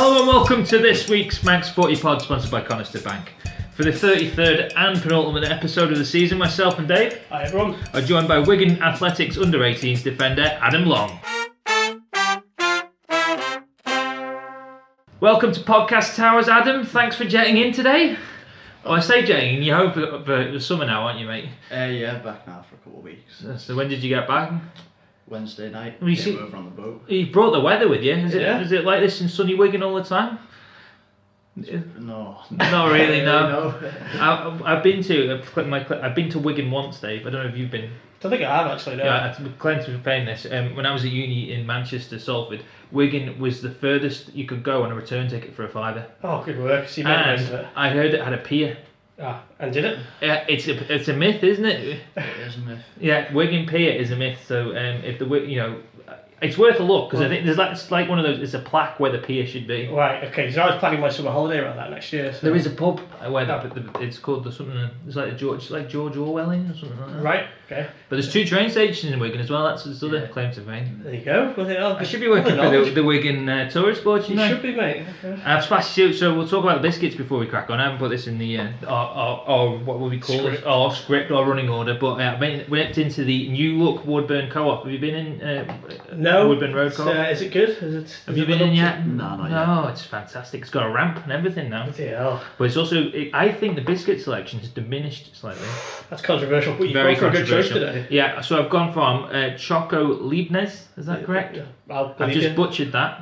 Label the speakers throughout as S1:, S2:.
S1: Hello and welcome to this week's Manx Footy Pod, sponsored by Conister Bank. For the 33rd and penultimate episode of the season, myself and Dave
S2: Hi everyone.
S1: are joined by Wigan Athletics under-18s defender Adam Long. Welcome to Podcast Towers, Adam. Thanks for jetting in today. Oh, I say jetting in, you're home for the summer now, aren't you, mate?
S3: Yeah, back now for a couple of weeks.
S1: So when did you get back?
S3: Wednesday night,
S1: Well, you
S3: came
S1: see-
S3: over on the boat.
S1: You brought the weather with you. Is
S2: Yeah.
S1: it like this in sunny Wigan all the time?
S3: No.
S1: Not really, no.
S3: No.
S1: I've been to Wigan once, Dave. I don't know if you've been.
S2: Don't think I have actually. No.
S1: Yeah, I'm claim to fame this. When I was at uni in Manchester, Salford, Wigan was the furthest you could go on a return ticket for a fiver.
S2: Oh, good work. So you made
S1: And
S2: into it.
S1: I heard it had a pier.
S2: And did it?
S1: It's a myth, isn't it?
S3: It is a myth.
S1: Yeah, Wigan Pier is a myth. So if it's worth a look because I think it's like one of those. It's a plaque where the pier should be.
S2: Right. Okay. So I was planning my summer holiday around that next year. So.
S1: There is a pub where it's called something. It's like George Orwelling or something like that.
S2: Right. Okay.
S1: But there's 2 train stations in Wigan as well. That's his other claim to fame.
S2: There you go. Well,
S1: I should be working for the Wigan Tourist Board,
S2: You should be, mate. Okay.
S1: I've splashed you, so we'll talk about the biscuits before we crack on. I haven't put this in the our what would we call it? Our script or running order. But we went into the New Look Woodburn Co-op. Have you been in
S2: No.
S1: Woodburn Road Co-op?
S2: Is it good? Is it?
S1: Have you been in yet?
S3: No, not
S1: No, it's fantastic. It's got a ramp and everything now.
S2: Yeah.
S1: But it's also, I think the biscuit selection has diminished slightly.
S2: That's controversial. But you've
S1: Very
S2: gone for a good choice
S1: controversial.
S2: today.
S1: Yeah, so I've gone from Choco Leibniz, is that correct?
S2: Yeah. I'll
S1: I've
S2: believe
S1: just
S2: you.
S1: butchered that.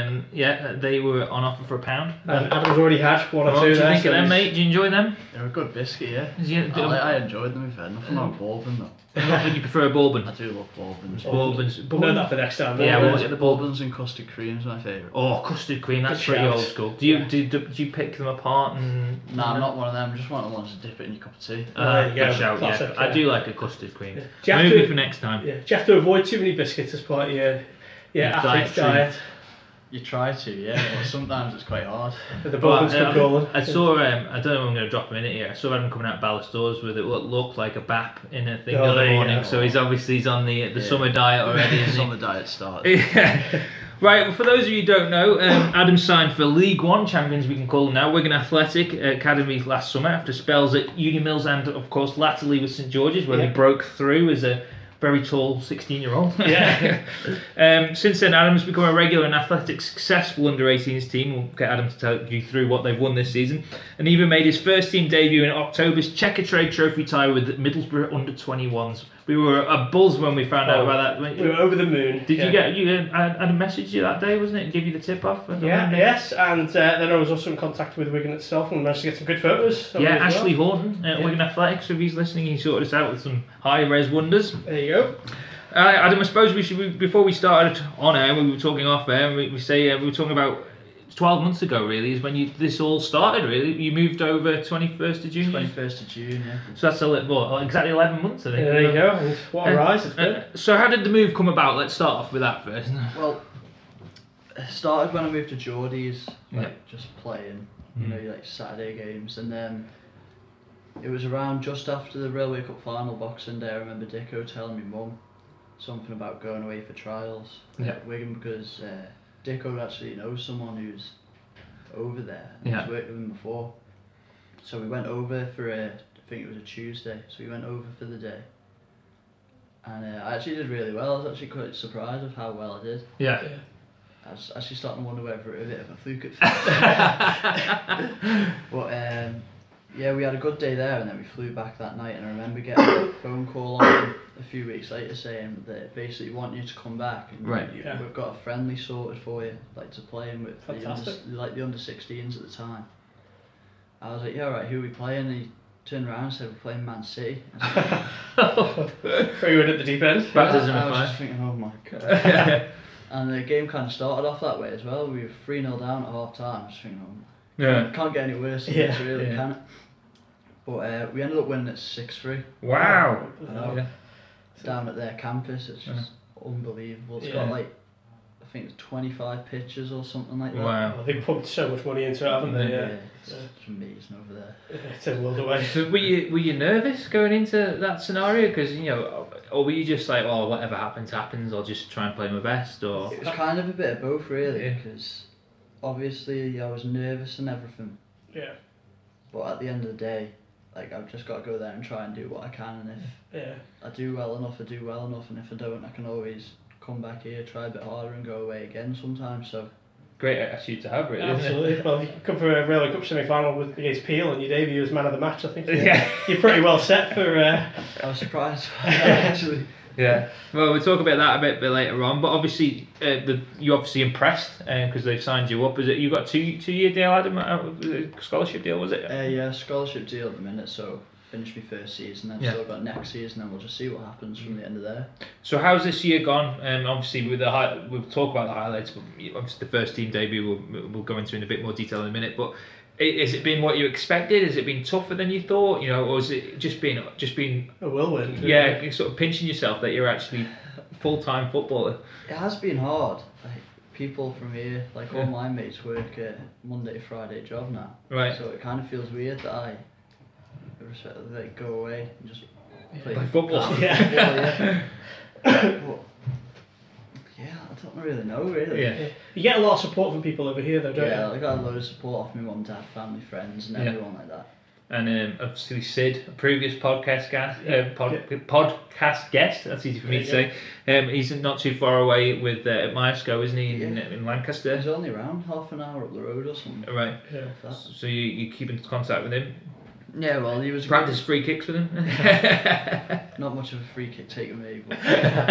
S1: They were on offer for £1.
S2: And Adam's already had one or
S1: What
S2: two
S1: do you
S2: there.
S1: think of them,
S2: he's-
S1: mate? Do you enjoy them?
S3: They're a good biscuit, yeah.
S1: Is you,
S3: I enjoyed them, in fair. Nothing like bourbon, though.
S1: Would you prefer a bourbon?
S3: I do love bourbons.
S1: Bourbons.
S2: We'll know that for next time.
S1: Yeah,
S2: don't we?
S1: we'll get the
S3: Bourbons and custard cream's my favourite.
S1: Oh, custard cream, that's
S2: Good
S1: pretty
S2: shout.
S1: old school. Do you
S2: Yeah.
S1: do you pick them apart and...
S3: No, I'm not one of them. Just one of the ones to dip it in your cup of tea.
S2: There you go,
S1: Good shout,
S2: classic,
S1: yeah. I
S2: yeah.
S1: do like a custard cream.
S2: Yeah. Do you have
S1: Maybe
S2: to-
S1: for next time.
S2: Yeah. Do you have to avoid too many biscuits as part of your athlete's
S1: dietary.
S2: diet?
S3: You try to, yeah, but sometimes it's quite hard.
S2: The bourbons come calling.
S1: I saw, I don't know if I'm going to drop him in it here, I saw him coming out of Ballastores with it what looked like a BAP in a thing the
S2: Oh,
S1: other
S2: there you
S1: morning,
S2: go.
S1: so he's on the summer diet already,
S3: It's
S1: isn't
S3: on
S1: he?
S3: the diet start.
S1: Yeah. Right, well, for those of you who don't know, Adam signed for League One champions, we can call them now, Wigan Athletic Academy last summer after spells at Uni Mills and, of course, latterly with St George's, where
S2: Yeah.
S1: he broke through as a very tall 16-year-old.
S2: Yeah.
S1: Since then, Adam's become a regular and athletic, successful under-18s team. We'll get Adam to tell you through what they've won this season. And even made his first team debut in October's Checker Trade Trophy tie with Middlesbrough under-21s. We were a buzz when we found out about that.
S2: We were over the moon.
S1: Did Adam messaged you that day, wasn't it? And give you the tip off?
S2: Yes, and then I was also in contact with Wigan itself and managed to get some good photos.
S1: Yeah,
S2: as well.
S1: Ashley Horton at
S2: Yeah.
S1: Wigan Athletics. So if he's listening, he sorted us out with some high-res wonders.
S2: There you go.
S1: Adam, I suppose we should, before we started on air, we were talking off air, we were talking about 12 months ago, really, is when this all started, really. You moved over 21st of June?
S3: 21st of June, yeah.
S1: So that's exactly 11 months, I think.
S2: There you go. And what a rise it's been.
S1: So how did the move come about? Let's start off with that first.
S3: Well, it started when I moved to Geordie's,
S1: Yeah.
S3: just playing, like Saturday games, and then it was around just after the Railway Cup final Boxing Day. I remember Dicko telling me mum something about going away for trials at Wigan because Dicko actually knows someone who's over there. And He's worked with him before, so we went over for I think it was a Tuesday. So we went over for the day. And I actually did really well. I was actually quite surprised of how well I did.
S1: Yeah.
S3: I was actually starting to wonder whether it was a bit of a fluke at first. But yeah, we had a good day there and then we flew back that night, and I remember getting a phone call on a few weeks later saying that they basically want you to come back and we've got a friendly sorted for you, like to play in with the under 16s at the time. I was like, yeah, right, who are we playing? And he turned around and said, we're playing Man City.
S2: Very good at the deep end.
S1: Baptism
S3: I
S1: of
S3: was
S1: fire.
S3: just thinking, oh my god. And the game kind of started off that way as well. We were 3-0 down at half time. Just thinking, can't get any worse than this, really, can it? But we ended up winning at 6-3.
S1: Wow.
S3: Down at their campus. It's just unbelievable. It's got like, I think it's 25 pitches or something like that.
S1: Wow.
S2: Well, they've pumped so much money into it, haven't they?
S3: Yeah, it's amazing over there.
S2: It's a world away.
S1: So were you nervous going into that scenario? Because, or were you just like, oh, whatever happens, I'll just try and play my best? Or
S3: It was kind of a bit of both, really, because obviously I was nervous and everything,
S2: Yeah.
S3: but at the end of the day, like I've just got to go there and try and do what I can, and if I do well enough, I do well enough, and if I don't, I can always come back here, try a bit harder, and go away again sometimes. So.
S1: Great attitude to have, really.
S2: Absolutely.
S1: Isn't it?
S2: Well, if you come for a Railway Cup semi-final against Peel and you debut as man of the match, I think
S1: Yeah.
S2: you're pretty well set for.
S3: I was surprised actually.
S1: Yeah. Well, we'll talk about that a bit later on. But obviously, you obviously impressed because they've signed you up. Is it you got a two-year deal, Adam? Scholarship deal, was it?
S3: Yeah, scholarship deal at the minute. So finish my first season, then still got next season, and we'll just see what happens from the end of there.
S1: So how's this year gone? Obviously, with we'll talk about the highlights. But obviously, the first team debut we'll go into in a bit more detail in a minute. But has it been what you expected? Has it been tougher than you thought? You know, or has it just been
S2: a whirlwind?
S1: Yeah, sort of pinching yourself that you're actually full-time footballer.
S3: It has been hard. Like people from here, like all my mates work a Monday to Friday job now.
S1: Right.
S3: So it kind of feels weird that I like go away and just play
S1: football.
S2: Yeah.
S3: But, yeah, I don't really know really.
S1: Yeah.
S2: You get a lot of support from people over here, though, don't
S3: Yeah,
S2: you?
S3: I got a load of support off my mum, dad, family, friends, and everyone like that.
S1: And obviously Sid, a previous podcast guest. That's easy for me to say. He's not too far away with Myesco, isn't he? In Lancaster.
S3: He's only around half an hour up the road or something.
S1: Right.
S2: Yeah.
S1: So you keep in contact with him.
S3: Yeah, well, he was
S1: Practice free kicks with him.
S3: not much of a free kick taker, me, but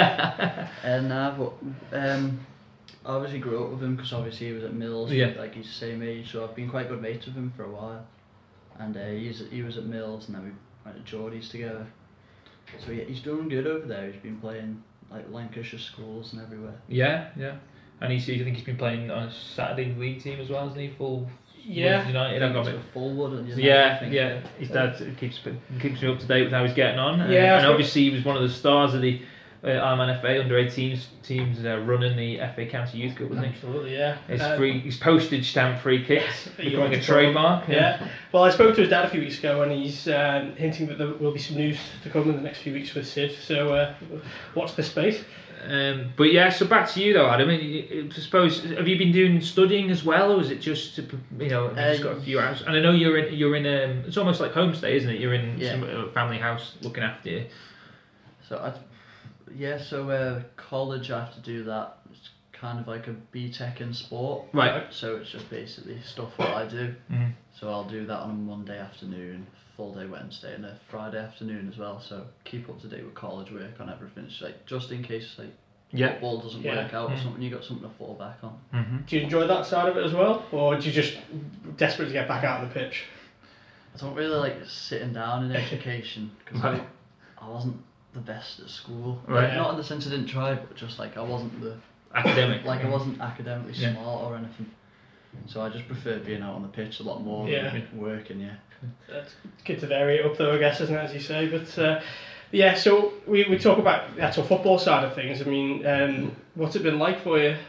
S3: I obviously grew up with him because obviously he was at Mills.
S1: Yeah.
S3: Like he's the same age, so I've been quite good mates with him for a while. And he was at Mills, and then we went to Geordie's together. So yeah, he's doing good over there. He's been playing like Lancashire schools and everywhere.
S1: Yeah. And I think he's been playing on a Saturday league team as well, hasn't he? Full.
S2: Yeah.
S1: United.
S3: I think it's a Fullwood and United,
S1: Yeah. His dad keeps me up to date with how he's getting on.
S2: Yeah,
S1: and obviously he was one of the stars of the Ironman FA under 18s teams running the FA County Youth Cup, wasn't he?
S2: Absolutely, yeah.
S1: His postage stamp free kicks becoming a trademark.
S2: Yeah. Well, I spoke to his dad a few weeks ago, and he's hinting that there will be some news to come in the next few weeks with Sid. So watch this space.
S1: But yeah, so back to you though, Adam. I suppose, have you been doing studying as well, or is it just have you just got a few hours? And I know you're in it's almost like homestay, isn't it? You're in some family house looking after you.
S3: So college I have to do that. It's kind of like a BTEC in sport.
S1: Right.
S3: So it's just basically stuff what I do.
S1: Mm-hmm.
S3: So I'll do that on a Monday afternoon, full day Wednesday, and a Friday afternoon as well. So keep up to date with college work on everything. It's like just in case football doesn't work out or something, you got something to fall back on.
S1: Mm-hmm.
S2: Do you enjoy that side of it as well, or do you just desperate to get back out on the pitch?
S3: I don't really like sitting down in education because I wasn't the best at school.
S1: Right.
S3: Like, not in the sense I didn't try, but just like I wasn't the
S1: Academic.
S3: I wasn't academically smart or anything. So I just prefer being out on the pitch a lot more than working.
S2: That's good to vary it up though, I guess, isn't it, as you say? But so we talk about the actual football side of things. I mean, what's it been like for you?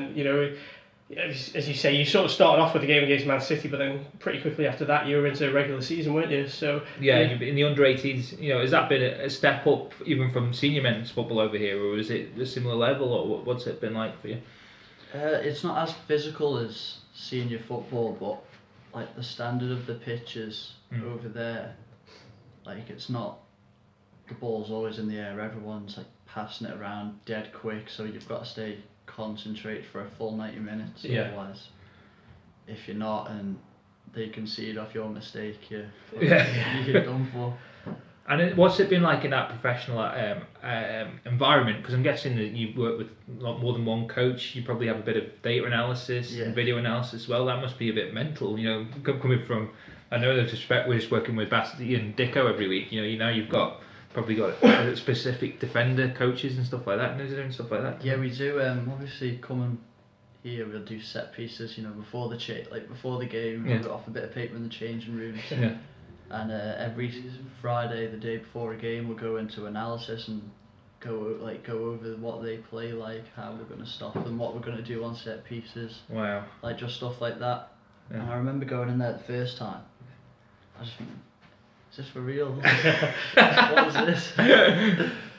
S2: As you say, you sort of started off with the game against Man City, but then pretty quickly after that you were into regular season, weren't you? So
S1: in the under 18s, has that been a step up even from senior men's football over here, or is it a similar level, or what's it been like for you?
S3: It's not as physical as senior football, but like the standard of the pitches over there, like it's not. The ball's always in the air. Everyone's like passing it around dead quick, so you've got to stay concentrate for a full 90 minutes. Otherwise, if you're not and they concede off your mistake, you get done for.
S1: And what's it been like in that professional environment? Because I'm guessing that you've worked with a lot more than one coach. You probably have a bit of data analysis and video analysis as well. That must be a bit mental, coming from. I know there's we're just working with Basti and Dicko every week. Now you've probably got specific defender coaches and stuff like that. And doing stuff like that.
S3: Yeah, we do. Obviously, coming here, we'll do set pieces. Before the game, we'll off a bit of paper in the changing room.
S1: Yeah.
S3: And every Friday, the day before a game, we'll go into analysis and go over what they play like, how we're going to stop them, what we're going to do on set pieces.
S1: Wow.
S3: Like just stuff like that.
S1: Yeah.
S3: And I remember going in there the first time. I was thinking, is this for real? What is this?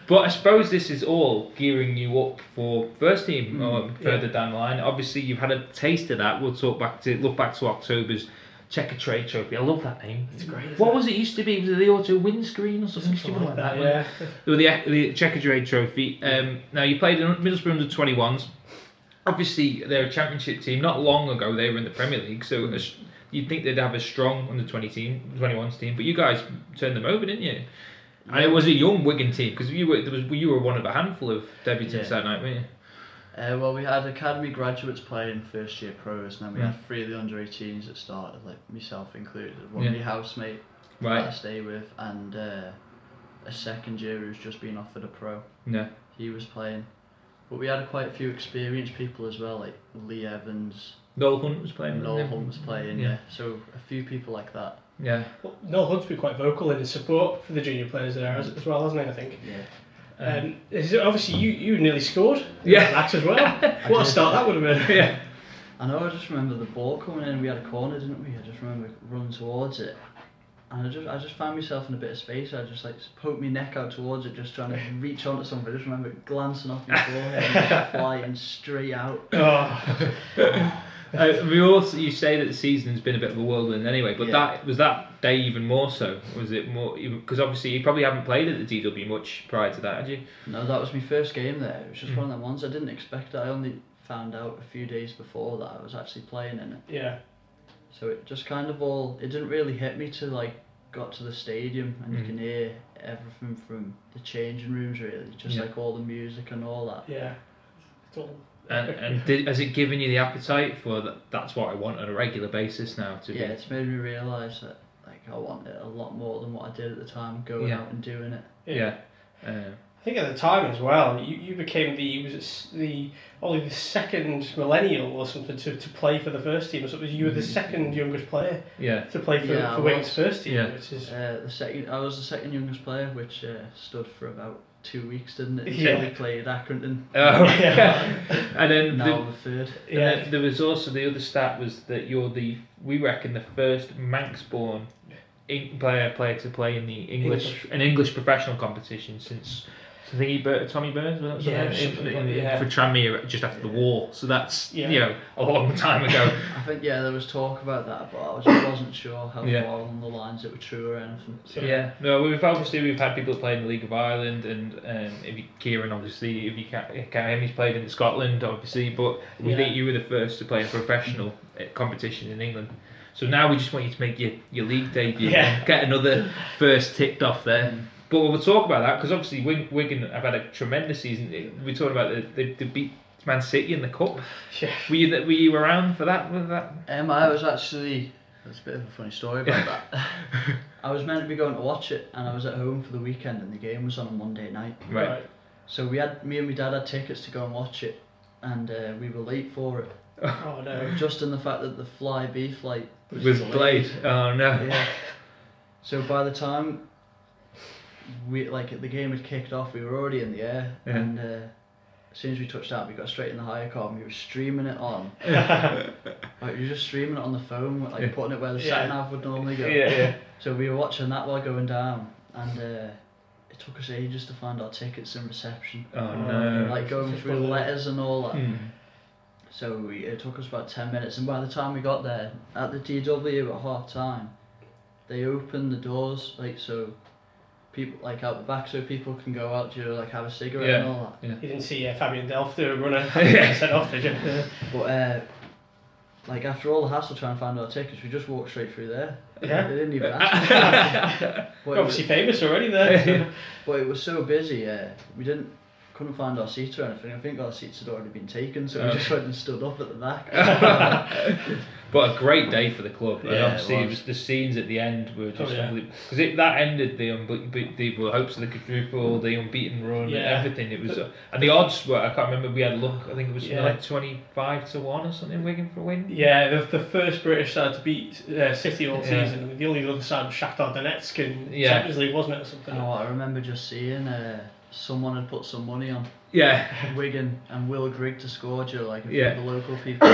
S1: But I suppose this is all gearing you up for first team further down the line. Obviously, you've had a taste of that. We'll look back to October's Checker Trade Trophy. I love that name.
S2: It's great.
S1: What was it used to be? Was it the Auto Windscreen or something stupid like that?
S2: Yeah.
S1: The Checker Trade Trophy. Now you played in Middlesbrough under 21s. Obviously, they're a championship team. Not long ago, they were in the Premier League, so you'd think they'd have a strong under 21s team. But you guys turned them over, didn't you? And it was a young Wigan team because you were one of a handful of debutants that night, weren't you?
S3: Well, we had academy graduates playing first year pros, and then we had 3 of the under 18s that started, like myself included. One my housemate that I stay with, and a second year who's just been offered a pro.
S1: Yeah.
S3: He was playing. But we had quite a few experienced people as well, like Lee Evans.
S1: Noel Hunt was playing.
S3: Noel Hunt was playing, yeah. So a few people like that.
S1: Yeah.
S2: Well, Noel Hunt's been quite vocal in his support for the junior players there as well, hasn't he, I think?
S3: Yeah.
S2: Obviously, you nearly scored.
S1: Yeah.
S2: That as well. What a start that would have been.
S1: Yeah.
S3: I know, I just remember the ball coming in, we had a corner, didn't we? I just remember running towards it. And I just found myself in a bit of space. I just like poked my neck out towards it, just trying to reach onto something. I just remember glancing off my forehead and just flying straight out.
S1: You say that the season's been a bit of a whirlwind anyway, but that day even more so? Was it more because obviously you probably haven't played at the DW much prior to that, had you?
S3: No, that was my first game there. It was just one of them ones I didn't expect it. I only found out a few days before that I was actually playing in it.
S2: Yeah.
S3: So it just kind of it didn't really hit me till like got to the stadium and you can hear everything from the changing rooms really, just like all the music and all that.
S2: Yeah. It's all...
S1: And has it given you the appetite for that? That's what I want on a regular basis now.
S3: It's made me realise that like I want it a lot more than what I did at the time, going out and doing it.
S1: Yeah.
S2: I think at the time as well, you became only the second millennial or something to play for the first team or something. You were the second youngest player to play for Wigan's first team. Which is
S3: I was the second youngest player, which stood for about 2 weeks, didn't it?
S2: Yeah.
S3: We played Accrington.
S1: Oh, yeah. And then
S3: now I'm the third.
S1: And then there was also the other stat was that we reckon the first Manx-born player to play in the English professional competition since Tommy Burns, was that for Tranmere just after the war. So that's a long time ago.
S3: I think there was talk about that, but I just wasn't sure how far along the lines it were true or anything. So.
S1: Yeah, no, we've had people play in the League of Ireland, and Kieran obviously, if you can't him, he's played in Scotland obviously, but we think you were the first to play in a professional competition in England. So now we just want you to make your league debut and get another first ticked off there. But we'll talk about that because obviously Wigan have had a tremendous season. We're talking about they beat Man City in the cup. Yeah. Were you around for that?
S3: I was actually. There's a bit of a funny story about that. I was meant to be going to watch it, and I was at home for the weekend, and the game was on a Monday night.
S1: Right.
S3: So me and my dad had tickets to go and watch it, and we were late for it.
S2: Oh no!
S3: Just in the fact that the Flybe flight
S1: was delayed. Oh no!
S3: Yeah. So by the time the game had kicked off, we were already in the air, and as soon as we touched out, we got straight in the hire car and we were streaming it on. Like we were just streaming it on the phone, like putting it where the sat nav would normally go.
S1: Yeah.
S3: So we were watching that while going down, and it took us ages to find our tickets and reception.
S1: Oh no!
S3: Like going through letters and all that. So it took us about 10 minutes, and by the time we got there at the DW at half time, they opened the doors so people out the back, so people can go out to have a cigarette and all that.
S2: You didn't see Fabian Delph do a runner set off, did you?
S3: But after all the hassle trying to find our tickets, we just walked straight through there.
S2: Yeah.
S3: They didn't even ask.
S2: We're obviously famous already there.
S3: But it was so busy. We couldn't find our seats or anything. I think our seats had already been taken, so we just went and stood up at the back.
S1: But a great day for the club. And obviously
S3: it was.
S1: The scenes at the end were just because that ended the hopes of the quadruple, the unbeaten run, and everything. It was and the odds were, I can't remember. We had a look. I think it was like 25-1 or something. Wigan for a win.
S2: Yeah, the first British side to beat City all season. The only other side was Shakhtar Donetsk in Champions League, wasn't it, or something?
S3: Oh, I remember just seeing someone had put some money on
S1: Wigan
S3: and Will Grigg to score, like
S1: the
S3: local people.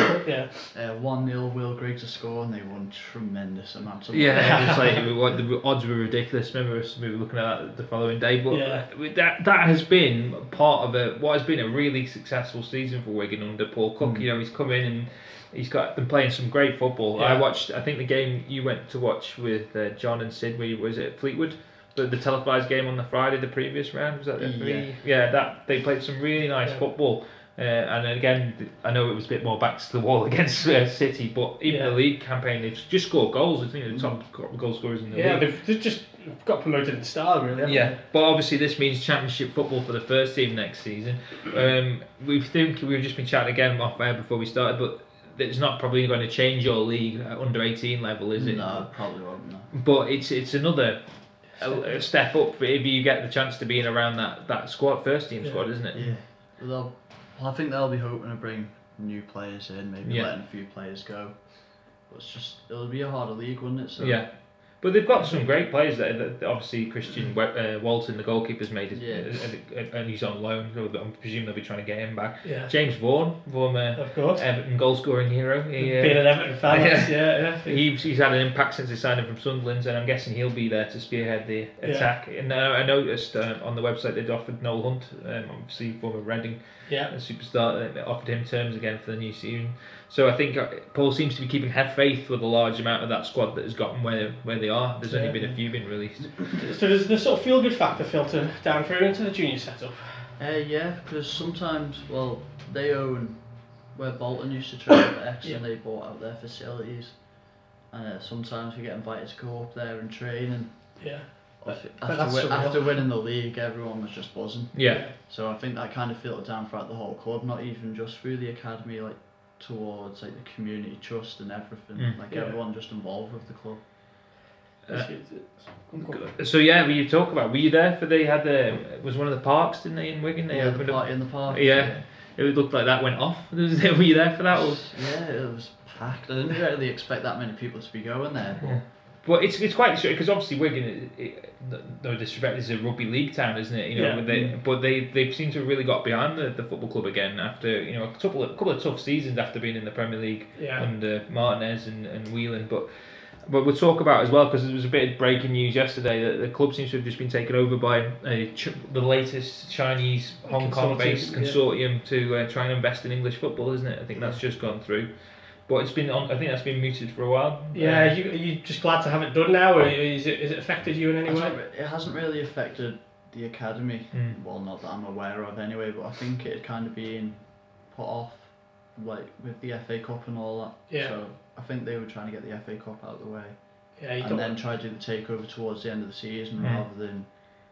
S2: 1-0
S3: Will Grigg to score, and they won tremendous amounts of
S1: money. It was like the odds were ridiculous. Remember us, we were looking at that the following day, but that has been part of what has been a really successful season for Wigan under Paul Cook. He's come in and he's been playing some great football. I think the game you went to watch with John and Sid, was it Fleetwood? The televised game on the Friday, the previous round, was that the 3? That they played some really nice football. And again, I know it was a bit more back to the wall against City, but even the league campaign, they've just scored goals. I think they're the top goal scorers in the league.
S2: They've just got promoted in style, really. Haven't they?
S1: But obviously this means championship football for the first team next season. We've just been chatting again off air before we started, but it's not probably going to change your league at under 18 level, is it?
S3: No, probably won't. No.
S1: But it's another a step up if you get the chance to be in around that first team squad, isn't it?
S3: Yeah. Well, I think they'll be hoping to bring new players in, maybe letting a few players go. But it'll be a harder league, wouldn't it? So.
S1: But they've got some great players there. Obviously, Christian Walton, the goalkeeper's made it, and he's on loan. So I presume they'll be trying to get him back. James Vaughan, former Everton goal-scoring hero.
S2: Being an Everton fan,
S1: He's had an impact since they signed him from Sunderland, and I'm guessing he'll be there to spearhead the attack. And I noticed on the website they'd offered Noel Hunt, obviously former Reading a superstar. They offered him terms again for the new season. So I think Paul seems to be keeping faith with a large amount of that squad that has gotten where they are. There's only been a few been released.
S2: So does the sort of feel-good factor filter down through into the junior setup?
S3: Because sometimes, they own where Bolton used to train at X, and they bought out their facilities. And sometimes we get invited to go up there and train. And after winning the league, everyone was just buzzing. So I think that kind of filtered down throughout the whole club, not even just through the academy, towards the community trust and everything. Everyone just involved with the club.
S1: So you talk about, were you there for was one of the parks, didn't they, in Wigan? They
S3: opened the party in the park.
S1: It looked like that went off. Were you there for that?
S3: It was packed. I didn't really expect that many people to be going there.
S1: But it's quite strange because obviously Wigan, no disrespect, is a rugby league town, isn't it? But they seem to have really got behind the football club again after a couple of tough seasons after being in the Premier League under Martinez and Whelan. But we'll talk about as well, because there was a bit of breaking news yesterday that the club seems to have just been taken over by the latest Chinese Hong Kong-based consortium to try and invest in English football, isn't it? I think that's just gone through. But it's been I think that's been mooted for a while.
S2: Are you just glad to have it done now, or is it affected you in any way?
S3: It hasn't really affected the academy. Well, not that I'm aware of anyway, but I think it had kind of been put off, with the FA Cup and all that. So I think they were trying to get the FA Cup out of the way. And then try to do the takeover towards the end of the season rather than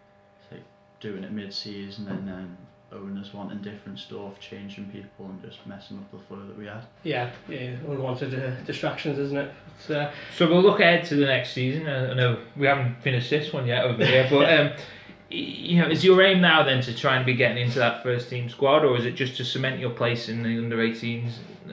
S3: doing it mid-season and then owners wanting different stuff, changing people and just messing up the flow that we had.
S2: Unwanted distractions, isn't it?
S1: So we'll look ahead to the next season. I know we haven't finished this one yet over here, but is your aim now then to try and be getting into that first team squad, or is it just to cement your place in the under 18s?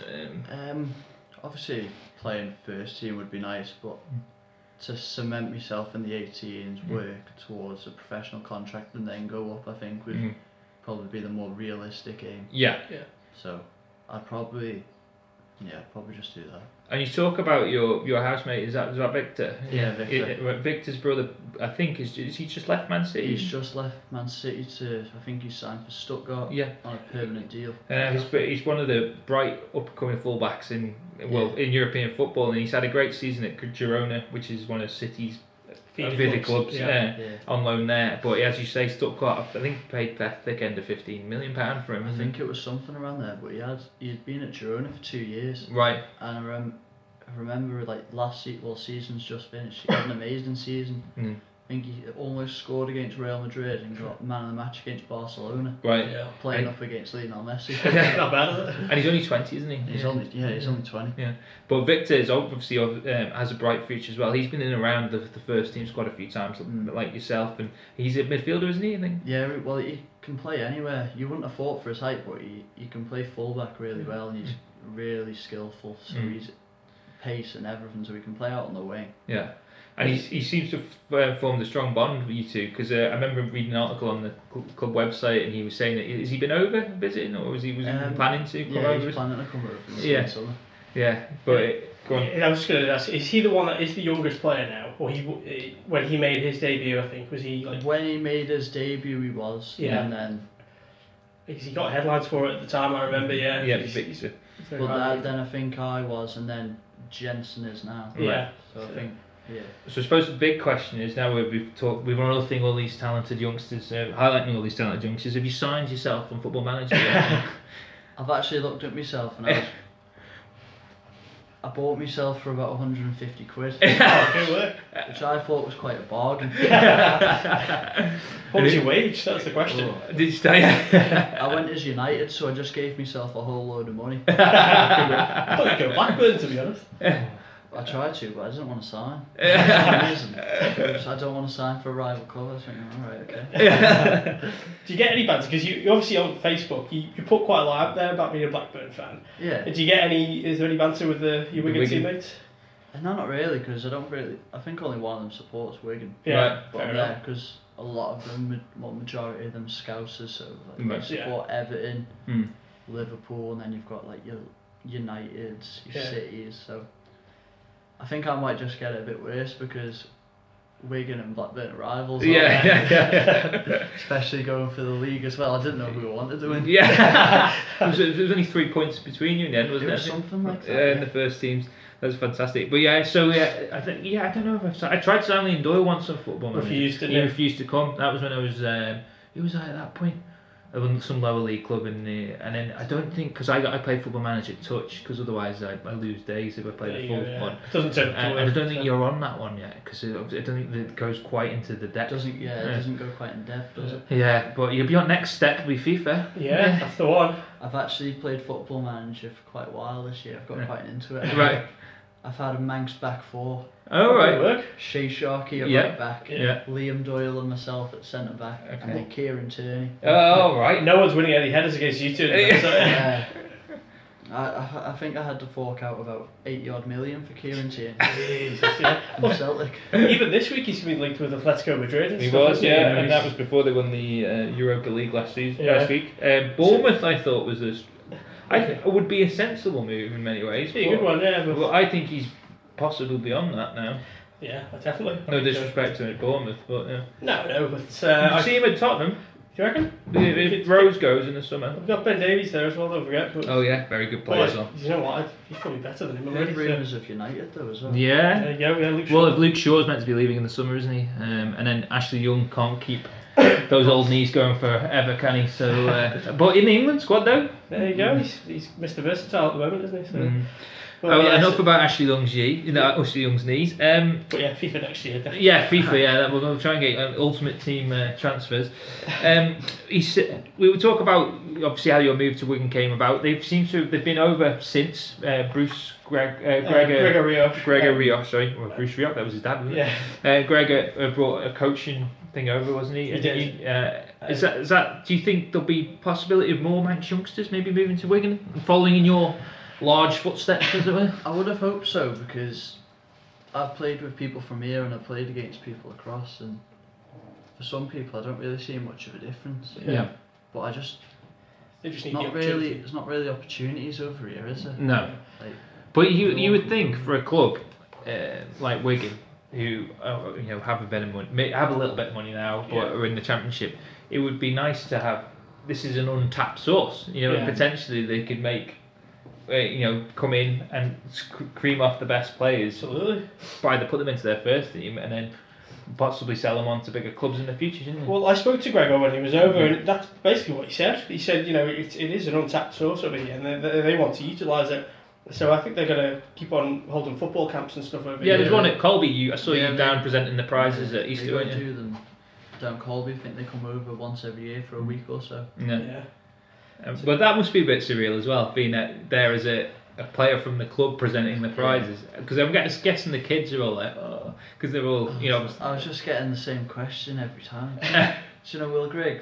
S3: Obviously playing first team would be nice, but to cement myself in the 18s, work towards a professional contract and then go up, I think would probably be the more realistic aim. So I'd probably just do that.
S1: And you talk about your housemate, is that Victor?
S3: Victor.
S1: Victor's brother, I think, is he just left Man City?
S3: He's just left Man City I think he's signed for Stuttgart on a permanent deal.
S1: He's one of the bright up-and-coming fullbacks in European football, and he's had a great season at Girona, which is one of City's feeder clubs on loan there. But as you say, Stuttgart, I think paid that thick end of £15 million for him.
S3: I think it was something around there, but he'd been at Girona for 2 years.
S1: Right.
S3: And I remember season's just finished. He had an amazing season. I think he almost scored against Real Madrid and got man of the match against Barcelona.
S1: Right.
S3: Playing up against Lionel Messi.
S2: Not bad, is it?
S1: And he's only 20, isn't he?
S3: He's only 20.
S1: Yeah. But Victor is obviously has a bright future as well. He's been in and around the first team squad a few times, like yourself, and he's a midfielder, isn't he? I think.
S3: Yeah. Well, he can play anywhere. You wouldn't have thought for his height, but he can play fullback really well, and he's really skillful. So he's pace and everything, so he can play out on the wing.
S1: Yeah. And he seems to have formed a strong bond with you two, because I remember reading an article on the club website, and he was saying that has he been over visiting, or was he planning to come over?
S3: Yeah, he's planning to come over.
S1: Yeah, but go on.
S2: I was just going to ask, is he the one that is the youngest player now, or when he made his debut? I think was he like
S3: when he made his debut, he was.
S2: Yeah,
S3: and then
S2: he got headlines for it at the time. I remember. Yeah.
S1: Yeah,
S3: but then I think I was, and then Jensen is now.
S2: Yeah.
S3: So I think. Yeah.
S1: So I suppose the big question is, now we've unearthing all these talented youngsters, highlighting all these talented youngsters. Have you signed yourself on Football Manager yet?
S3: I've actually looked at myself, and I bought myself for about 150 quid.
S2: Good work.
S3: Which I thought was quite a bargain.
S2: What was your wage? That's the question.
S1: Did you stay?
S3: I went as United, so I just gave myself a whole load of money.
S2: I thought you'd go Blackburn, to be honest.
S3: I tried to, but I didn't want to sign. I don't want to sign for a rival club. I was thinking, alright, okay.
S2: Do you get any banter? Because you obviously on Facebook, you put quite a lot out there about being a Blackburn fan.
S3: Yeah.
S2: Do you get is there any banter with your Wigan teammates?
S3: No, not really, because I think only one of them supports Wigan.
S2: Yeah,
S3: but I'm there because a lot of them, majority of them Scousers, so they support Everton, Liverpool, and then you've got like your Uniteds, your Cities, so I think I might just get it a bit worse because Wigan and Blackburn are rivals.
S1: Yeah.
S3: Especially going for the league as well. I didn't know who wanted to win.
S1: Yeah. There was only 3 points between you in the end, wasn't it?
S3: Something like that.
S1: In the first teams. That was fantastic. But I think I don't know if I tried signing Doyle once on Football Manager. He refused to come. That was when I was. Who was I at that point? I won some lower league club and then I don't think, because I play Football Manager Touch, because otherwise I lose days if I play the full one. And I don't think you're on that one yet, because I don't think it goes quite into the depth.
S3: It doesn't go quite in depth, does it?
S1: Yeah, but you'll be on next step will be FIFA.
S2: Yeah, that's the one.
S3: I've actually played Football Manager for quite a while this year. I've got quite into it.
S1: Right.
S3: I've had a Manx back four.
S1: Oh, right.
S3: Shay Sharkey at right back.
S1: Yeah.
S3: Liam Doyle and myself at centre back. Okay. And then Kieran Tierney.
S1: Oh, right.
S2: No one's winning any headers against you two.
S3: Yeah. I think I had to fork out about 80-odd million for Kieran Tierney.
S2: Jesus, yeah.
S3: From Celtic.
S2: Even this week he's been linked with Atletico Madrid. And
S1: he
S2: stuff,
S1: was, yeah, and that was before they won the Europa League last week. Bournemouth, I thought, was it would be a sensible move in many ways.
S2: Be a good one, yeah.
S1: But I think he's possibly beyond that now.
S2: Yeah, definitely.
S1: No disrespect to Bournemouth, but yeah.
S2: No, but
S1: you see him at Tottenham.
S2: Do you reckon?
S1: If Rose goes in the summer.
S2: We've got Ben Davies there as well, don't forget. But
S1: oh yeah, very good player as well.
S2: You know what? He's probably better than him already.
S3: Rumours of United though as well.
S1: Yeah.
S2: There you go, yeah, Luke Shaw.
S1: Well, if Luke Shaw's meant to be leaving in the summer, isn't he? And then Ashley Young can't keep those old knees going forever, can he? So, but in the England squad though.
S2: There you go. He's Mr. Versatile at the moment, isn't he? So.
S1: Enough about Ashley Young's Ashley Young's knees.
S2: But yeah, FIFA next year. Definitely.
S1: Yeah, FIFA. Yeah, we're going to try and get ultimate team transfers. We will talk about obviously how your move to Wigan came about. They've been over since Bruce Gregor Rios. Sorry, or Bruce Rios. That was his dad, wasn't it? Yeah. Gregor brought a coaching thing over, wasn't he?
S2: He did.
S1: Is that? Do you think there'll be possibility of more Manx youngsters maybe moving to Wigan, following in your large footsteps, as it were?
S3: I would have hoped so, because I've played with people from here and I've played against people across, and for some people I don't really see much of a difference.
S1: Yeah.
S3: But I just
S2: need
S3: there's not really opportunities over here, is there?
S1: No. But you would think for a club like Wigan, who have a bit of money, have a little bit of money now, but are in the Championship, it would be nice to have. This is an untapped source. Potentially they could make. Come in and cream off the best players.
S2: Absolutely.
S1: Either put them into their first team and then possibly sell them on to bigger clubs in the future, didn't you?
S2: Well, I spoke to Gregor when he was over, and that's basically what he said. He said, it is an untapped source over here, and they want to utilise it. So I think they're going to keep on holding football camps and stuff over here.
S1: Yeah, there's one at Colby. I saw you down presenting the prizes at Easter.
S3: They do them down Colby. I think they come over once every year for a week or so.
S1: Yeah. But that must be a bit surreal as well, being there as a player from the club presenting the prizes. Because I'm guessing the kids are all like, oh, because they're all,
S3: I was just getting the same question every time. Do you know Will Grigg?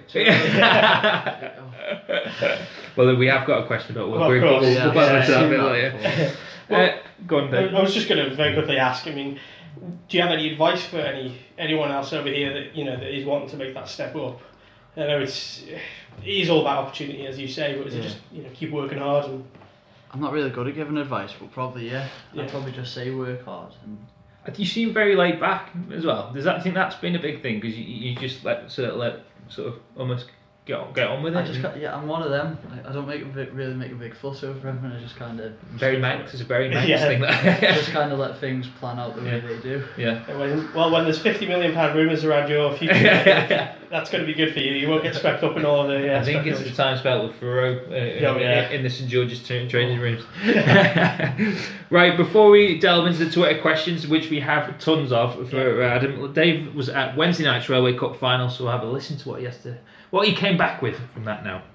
S1: Well, we have got a question about Will Grigg. Go on, Dave.
S2: I was just going to very quickly ask. I mean, do you have any advice for anyone else over here that that is wanting to make that step up? I know it is all about opportunity, as you say, but is it just keep working hard? And
S3: I'm not really good at giving advice, but probably I'd probably just say work hard. And
S1: you seem very laid back as well. Does that think that's been a big thing because you just let sort of almost get on with it?
S3: I'm one of them. I don't really make a big fuss over everything. I just kind of
S1: very Manx. It's a very Manx thing.
S3: Just kind of let things plan out the way they do.
S1: Yeah.
S2: When there's £50 million rumours around your future, that's going to be good for you. You won't get swept up in all of the.
S1: I think it's the time spent with Thoreau in the St George's training rooms. Right, before we delve into the Twitter questions, which we have tons of for Adam, Dave was at Wednesday night's Railway Cup final, so we'll have a listen to what he came back with from that now.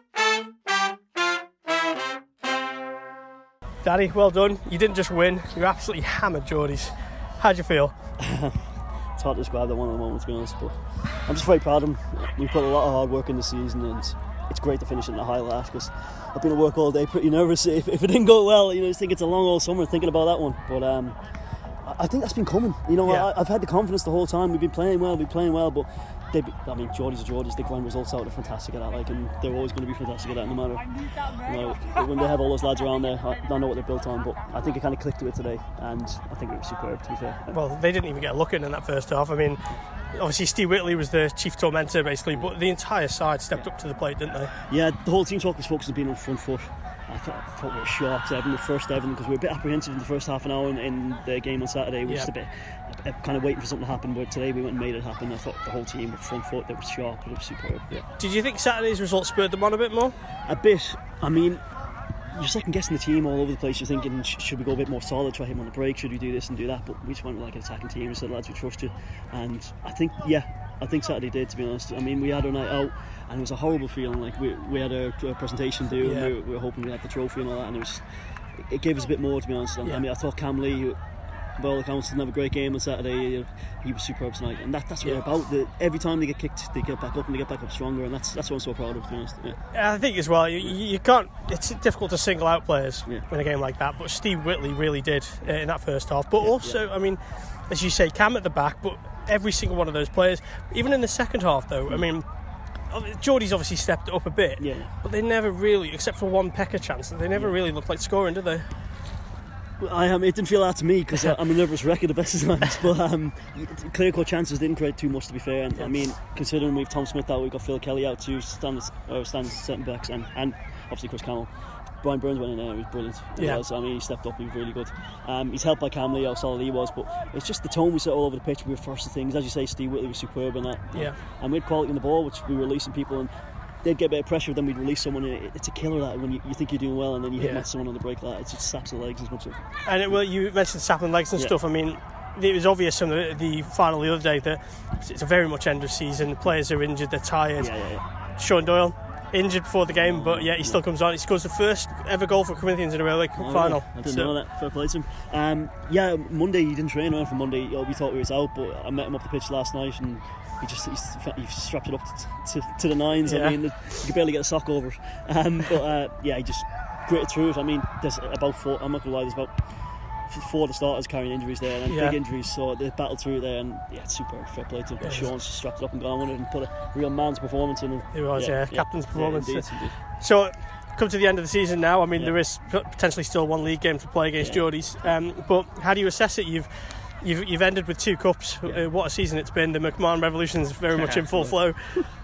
S2: Daddy, well done. You didn't just win, you absolutely hammered Geordies. How'd you feel?
S4: It's hard to describe that one at the moment, to be honest, but I'm just very proud of him. We put a lot of hard work in the season, and it's great to finish in the high last because I've been at work all day pretty nervous if it didn't go well. You think it's a long old summer thinking about that one, but I think that's been coming. I've had the confidence the whole time. We've been playing well, but Geordies are Geordies. They grind results out. They're fantastic at that, and they're always going to be fantastic at that, no matter. When they have all those lads around there, I know what they're built on. But I think it kind of clicked to it today, and I think it was superb. To be fair.
S2: Well, they didn't even get a look in that first half. I mean, obviously Steve Whitley was the chief tormentor basically, but the entire side stepped up to the plate, didn't they?
S4: Yeah, the whole team's focus has been on front foot. I thought we were sharp, Evan, the first Evan, because we were a bit apprehensive in the first half an hour in the game on Saturday. We were just a bit kind of waiting for something to happen, but today we went and made it happen. I thought the whole team were front foot, they were sharp, they were superb. Yeah.
S2: Did you think Saturday's result spurred them on a bit more?
S4: A bit. I mean, you're second guessing the team all over the place. You're thinking, should we go a bit more solid, try him on the break, should we do this and do that? But we just went like an attacking team. We said, lads, we trust you. And I think Saturday did, to be honest. I mean, we had our night out and it was a horrible feeling. Like we had a presentation to do, and we were hoping we had the trophy and all that, and it gave us a bit more, to be honest. I mean, I thought Cam Lee, by all accounts, didn't have a great game on Saturday. He was superb tonight, and that's what they're about. Every time they get kicked, they get back up and they get back up stronger, and that's what I'm so proud of, to be honest.
S2: I think as well, you can't. It's difficult to single out players in a game like that, but Steve Whitley really did in that first half. But also, I mean, as you say, Cam at the back, but every single one of those players, even in the second half, though. I mean, Geordie's obviously stepped up a bit, but they never really, except for one Pecker chance, they never really looked like scoring, did they?
S4: It didn't feel that to me because I'm a nervous wreck at the best of times, but clear-cut chances didn't create too much, to be fair. And I mean, considering we've Tom Smith out, we've got Phil Kelly out too, stand centre backs, and obviously Chris Campbell. Brian Burns went in there, he was brilliant. I mean, he stepped up, he was really good. He's helped by Cam Lee, how solid he was, but it's just the tone we set all over the pitch. We were first to things. As you say, Steve Whitley was superb in that. And we had quality in the ball, which we were releasing people, and they'd get a bit of pressure, then we'd release someone. It's a killer, that, when you think you're doing well and then you hit someone on the break like that. It just saps the legs as much as.
S2: And you mentioned sapping legs and stuff. I mean, it was obvious from the final the other day that it's a very much end of season. The players are injured, they're tired. Sean Doyle injured before the game, but he still comes on. He scores the first ever goal for Corinthians in a Railway Cup final.
S4: I didn't know that. Fair play to him. Monday he didn't train around for Monday. We thought he was out, but I met him up the pitch last night and he strapped it up to the nines. I mean, you could barely get a sock over it. He just gritted through it. I mean, there's about four. I'm not gonna lie. There's about 4 of the starters carrying injuries there, and big injuries, so they battled through there, and it's super fair play to him. Sean's just strapped it up and gone with it and put a real man's performance in it.
S2: It was, captain's performance.
S4: Indeed.
S2: So, come to the end of the season now. I mean, there is potentially still one league game to play against Geordies, but how do you assess it? You've ended with 2 cups. What a season it's been. The McMahon Revolution is very much in full flow.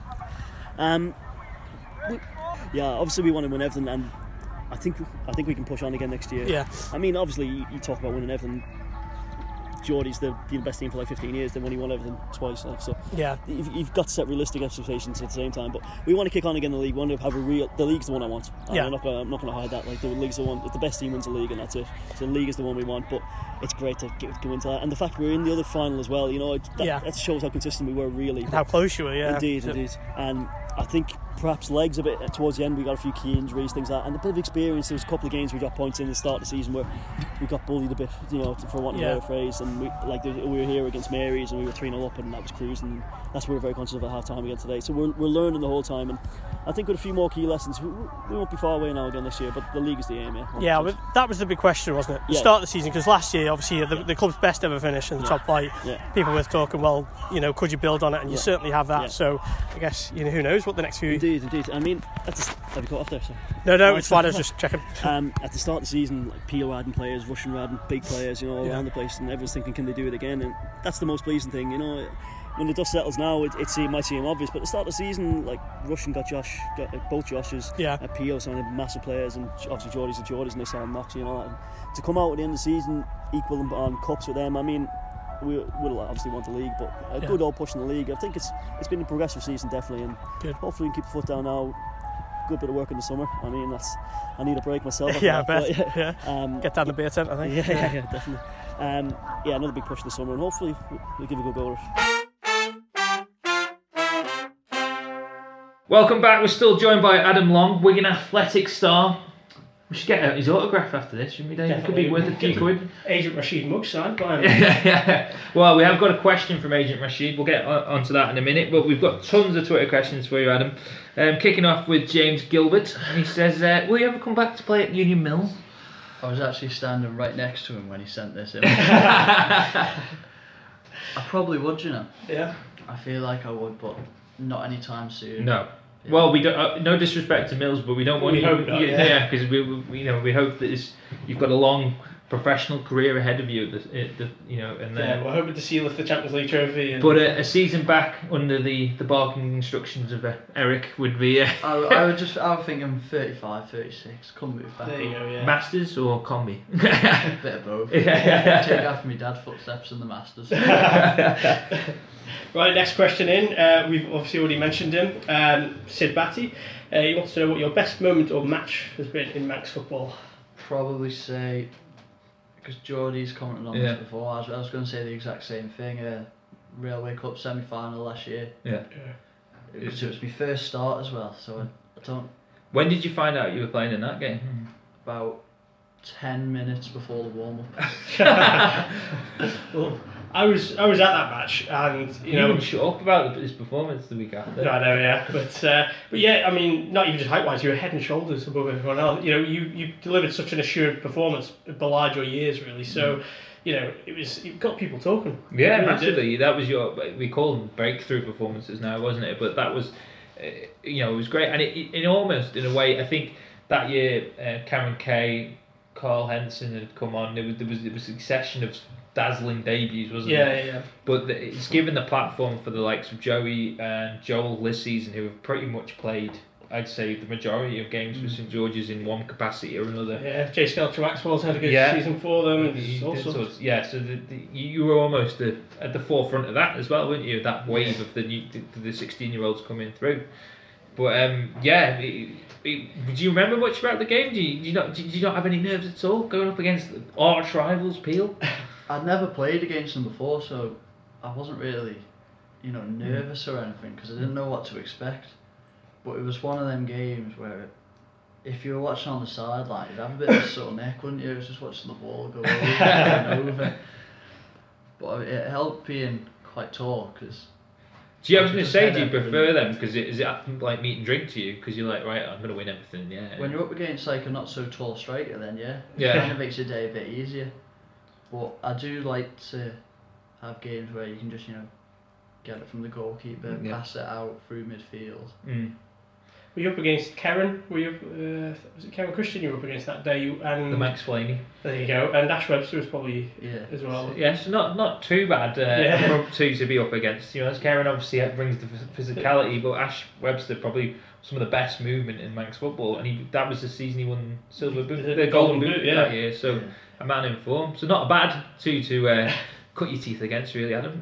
S4: Obviously we want to win everything, and I think we can push on again next year.
S2: Yeah.
S4: I mean, obviously you talk about winning everything. Geordie's they've been the best team for like 15 years. They've only won everything twice. You've got to set realistic expectations at the same time. But we want to kick on again in the league. We want to have the league's the one I want. I'm not going to hide that. Like, the league's the one. If the best team wins the league, and that's it. So the league is the one we want. But it's great to go into that, and the fact we're in the other final as well. That shows how consistent we were, really.
S2: And how close you were.
S4: Indeed. And I think perhaps legs a bit towards the end. We got a few key injuries, things like that, and a bit of experience. There was a couple of games we got points in the start of the season where we got bullied a bit, for want of a better phrase. And we were here against Mary's and we were 3-0 up, and that was cruising. That's what we were very conscious of at half time again today. So we're learning the whole time, and I think with a few more key lessons, we won't be far away now again this year, but the league is the aim, yeah.
S2: Yeah, but that was the big question, wasn't it? The start of the season, because last year, obviously, the club's best ever finish in the top flight. Yeah. People were talking, well, could you build on it? And you certainly have that. Yeah. So I guess, who knows what the next few...
S4: Indeed. I mean, have you got off there, sir?
S2: No, it's fine, I was just checking.
S4: At the start of the season, like Peel riding players, Russian riding big players, all around the place, and everyone's thinking, can they do it again? And that's the most pleasing thing, When the dust settles now, it might seem obvious, but at the start of the season, like Russian got both Joshes, Peel signing massive players, and obviously Geordie's and they signed Moxie and all that. And to come out at the end of the season, equal on cups with them, I mean, we'll obviously want the league, but a good old push in the league. I think it's been a progressive season, definitely, and hopefully we can keep the foot down now. Good bit of work in the summer. I mean, I need a break myself.
S2: I bet. Get down the beer tent, I think.
S4: Yeah, definitely. Another big push in the summer, and hopefully we'll give a good go at it.
S1: Welcome back. We're still joined by Adam Long, Wigan Athletic star. We should get his autograph after this, shouldn't we, Dave? It could be worth a few quid.
S2: Agent Rashid mug signed by him.
S1: Well, we have got a question from Agent Rashid. We'll get onto that in a minute, but we've got tons of Twitter questions for you, Adam. Kicking off with James Gilbert. He says, will you ever come back to play at Union Mill?
S3: I was actually standing right next to him when he sent this in. I probably would,
S1: Yeah.
S3: I feel like I would, but not anytime soon.
S1: No. Yeah. Well, we don't. No disrespect to Mills, but we don't want.
S2: We hope not.
S1: Yeah, because we hope that you've got a long professional career ahead of you.
S2: We're hoping to see you lift the Champions League trophy.
S1: But a season back under the barking instructions of Eric would be.
S3: I would think I'm 35, 36. Come move back.
S2: There you go. Yeah.
S1: Masters or combi?
S3: Bit of both. Take after my dad's footsteps in the Masters.
S2: Right, next question in. We've obviously already mentioned him. Sid Batty. He wants to know what your best moment or match has been in Manx football.
S3: Probably say, because Geordie's commented on this before, I was going to say the exact same thing. Railway Cup semi-final last year.
S1: Yeah.
S3: It was my first start as well, so I don't...
S1: When did you find out you were playing in that game?
S3: About 10 minutes before the warm-up.
S2: Well, I was at that match, and you
S1: didn't shut up about his performance the week after.
S2: No, I know, yeah, but yeah, I mean, not even just height-wise, you were head and shoulders above everyone else. You delivered such an assured performance, belied your years really. So, it got people talking.
S1: Yeah, really massively. Did. That was we call them breakthrough performances now, wasn't it? But that was, it was great, and it almost in a way, I think that year, Cameron Kay, Carl Henson had come on. There was a succession of dazzling debuts, wasn't it?
S2: Yeah.
S1: But it's given the platform for the likes of Joey and Joel this season, who have pretty much played, I'd say, the majority of games for St George's in one capacity or another.
S2: Yeah, Jay Skelter-Maxwell's had a good season for them.
S1: So you were almost at the forefront of that as well, weren't you? That wave of the 16-year-olds coming through. But do you remember much about the game? Did you not have any nerves at all going up against arch rivals Peel?
S3: I'd never played against them before, so I wasn't really, nervous or anything because I didn't know what to expect. But it was one of them games where, if you were watching on the sideline, you'd have a bit of a sore neck, wouldn't you? It was just watching the ball go over and over. But it helped being quite tall because.
S1: Do you prefer them? Because is it like meat and drink to you? Because you're like, right, I'm going to win everything in the air.
S3: When you're up against like a not so tall striker, then it kind of makes your day a bit easier. But I do like to have games where you can just, get it from the goalkeeper, pass it out through midfield.
S2: Were you up against Karen? Was it Karen Christian you were up against that day? And
S1: the Max Flaney.
S2: There you go. And Ash Webster was probably as well.
S1: Yes, not too bad front two to be up against. As Karen obviously brings the physicality, but Ash Webster probably some of the best movement in Manx football, and that was the season he won the Golden Boot that year. So a man in form. So not a bad two to cut your teeth against, really, Adam.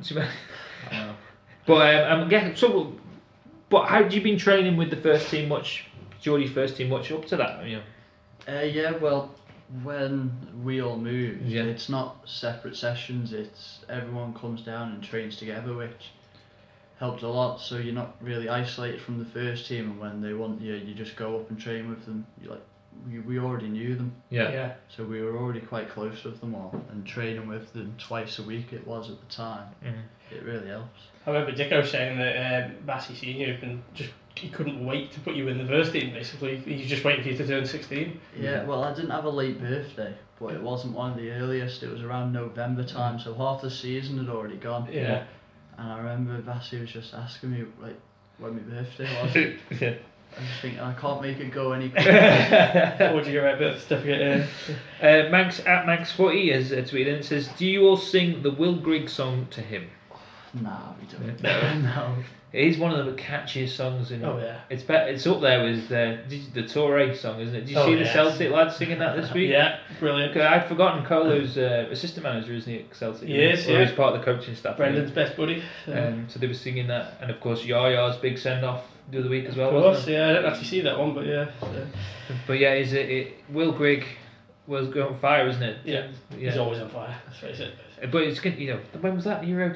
S1: But But how have you been training with the first team? Geordie's first team, much up to that?
S3: Well, when we all moved, it's not separate sessions. It's everyone comes down and trains together, which helped a lot. So you're not really isolated from the first team, and when they want you, you just go up and train with them. You we already knew them.
S1: Yeah.
S3: So we were already quite close with them all, and training with them twice a week it was at the time. It really helps.
S2: I remember Dicko saying that Bassey Senior had been he couldn't wait to put you in the first team. Basically, he's just waiting for you to turn 16.
S3: Yeah, well, I didn't have a late birthday, but it wasn't one of the earliest. It was around November time, so half the season had already gone.
S2: Yeah.
S3: And I remember Bassey was just asking me like when my birthday was.
S1: Yeah.
S3: I was thinking I can't make it go any quicker.
S2: What would you get right birth certificate?
S1: Manx at Manx Footy has tweeted and says, "Do you all sing the Will Grigg song to him?"
S3: Nah, we don't.
S1: No. It is one of the catchiest songs in.
S2: Oh yeah.
S1: It's up there with the Toure song, isn't it? Did you see the Celtic lads singing that this week?
S2: Yeah, brilliant.
S1: I'd forgotten Colo's assistant manager, isn't he, at Celtic?
S2: Yes,
S1: Or he's part of the coaching staff.
S2: Brendan's best buddy.
S1: So they were singing that, and of course Yaya's big send off the other week as well.
S2: Of course, yeah. I didn't actually see that one, but yeah.
S1: But yeah, is it Will Grigg was going on fire, isn't it?
S2: Yeah. He's always on fire. Let's face it.
S1: But it's when was that? Euro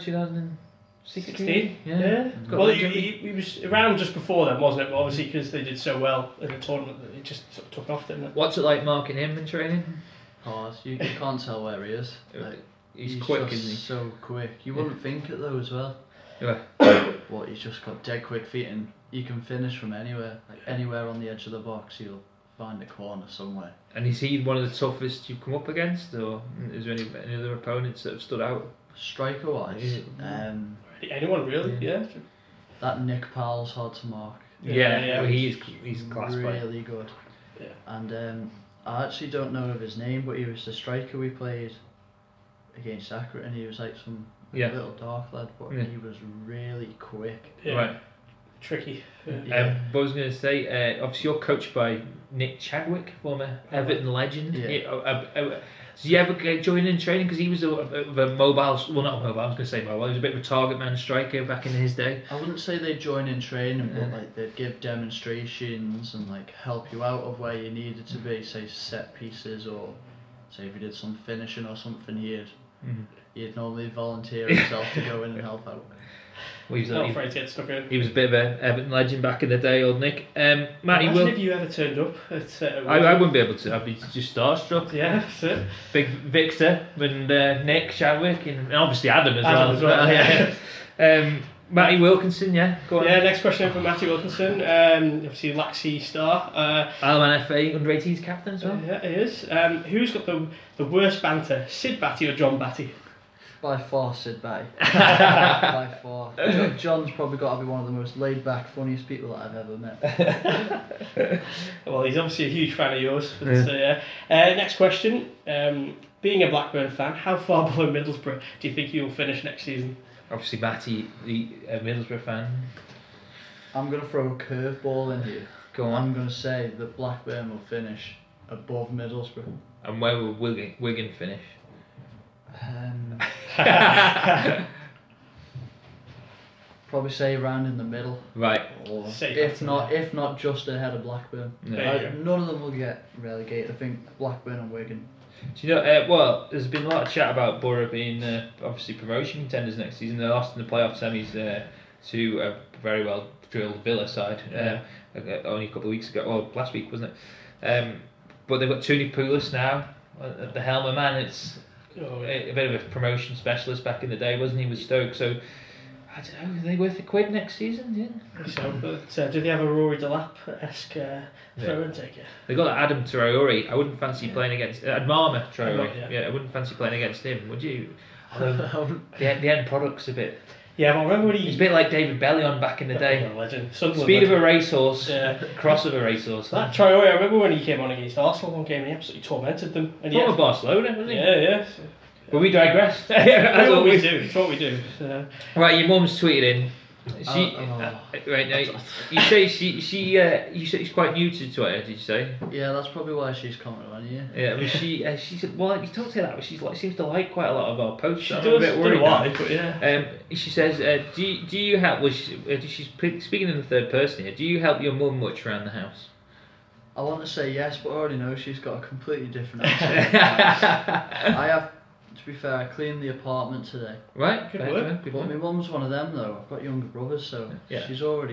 S1: 2016?
S2: Yeah. Well, he was around just before then, wasn't it? But obviously, because they did so well in the tournament, that it just sort of took off, didn't it?
S1: What's it like marking him in training?
S3: Oh, you can't tell where he is. Like,
S1: he's quick,
S3: just
S1: isn't he?
S3: So quick. You wouldn't think it though as well.
S1: Yeah.
S3: Well, he's just got dead quick feet, and he can finish from anywhere. Like anywhere on the edge of the box, he'll find a corner somewhere.
S1: And is he one of the toughest you've come up against, or is there any other opponents that have stood out?
S3: Striker wise,
S2: anyone really? Yeah.
S3: That Nick Powell's hard to mark.
S1: Yeah. Well, he's class
S3: really good.
S2: Yeah.
S3: And I actually don't know of his name, but he was the striker we played against Accrington, and he was like some little dark lad, but he was really quick.
S2: Yeah.
S1: Right.
S2: Tricky.
S1: But I was going to say, obviously you're coached by Nick Chadwick, former Everton legend. Did you ever join in training? Because he was a mobile, well not mobile, I was going to say mobile, he was a bit of a target man striker back in his day.
S3: I wouldn't say they'd join in training, but like they'd give demonstrations and like help you out of where you needed to be, say set pieces, or say if you did some finishing or something, he'd normally volunteer himself to go in and help out.
S1: Well, he was
S2: not afraid to get stuck in.
S1: He was a bit of an Everton legend back in the day, old Nick. Matty,
S2: if you ever turned up at
S1: I wouldn't be able to. I'd be just starstruck.
S2: Yeah, that's it.
S1: Big Victor and Nick Chadwick and obviously Adam as well. Matty Wilkinson, go on.
S2: Yeah, next question from Matty Wilkinson. Obviously Laxey star.
S1: Alman FA under-18s captain as well.
S2: Yeah, he is. Who's got the worst banter, Sid Batty or John Batty?
S3: By far, Sid Batty. By far. John's probably got to be one of the most laid-back, funniest people that I've ever met.
S2: Well, he's obviously a huge fan of yours. But, next question. Being a Blackburn fan, how far below Middlesbrough do you think you'll finish next season?
S1: Obviously, Matty, the Middlesbrough fan.
S3: I'm going to throw a curveball in here.
S1: Go on.
S3: I'm going to say that Blackburn will finish above Middlesbrough.
S1: And where will Wigan finish?
S3: Probably say around in the middle.
S1: Right.
S3: Or if not just ahead of Blackburn. None of them will get relegated. I think Blackburn and Wigan.
S1: Do you know? Well, there's been a lot of chat about Borough being obviously promotion contenders next season. They lost in the playoff semis to a very well drilled Villa side only a couple of weeks ago. Well, last week wasn't it? But they've got Tony Pulis now at the helm. Man, it's a bit of a promotion specialist back in the day, wasn't he, with Stoke? So I don't know, are they worth a quid next season? Yeah.
S2: So, but do they have a Rory Delap-esque throw and taker?
S1: They got Adam Traore. I wouldn't fancy playing against Admama Traore. I wouldn't fancy playing against him, would you? Although the end product's a bit.
S2: Yeah, but I remember when he's
S1: a bit like David Bellion back in the day.
S2: Legend.
S1: Speed of a racehorse, cross of a racehorse.
S2: That Traore, I remember when he came on against Arsenal one game, he absolutely tormented them. And
S1: Former Barcelona, wasn't he?
S2: Yeah.
S1: But we digress.
S2: That's what we do. It's what we do. So.
S1: Right, your mum's tweeted in. Right now, you say you say she's quite new to Twitter. Did you say?
S3: Yeah, that's probably why she's commented on you.
S1: Yeah, but she said, well, you don't say that, but she's seems to like quite a lot of our posts.
S2: She
S1: I'm
S2: does.
S1: a bit worried.
S2: Why? But yeah.
S1: She says, do you help? Well, she's speaking in the third person here. Do you help your mum much around the house?
S3: I want to say yes, but I already know she's got a completely different answer. I have. To be fair, I cleaned the apartment today.
S1: Right,
S2: good work.
S3: But my mum's one of them though. I've got younger brothers, so she's already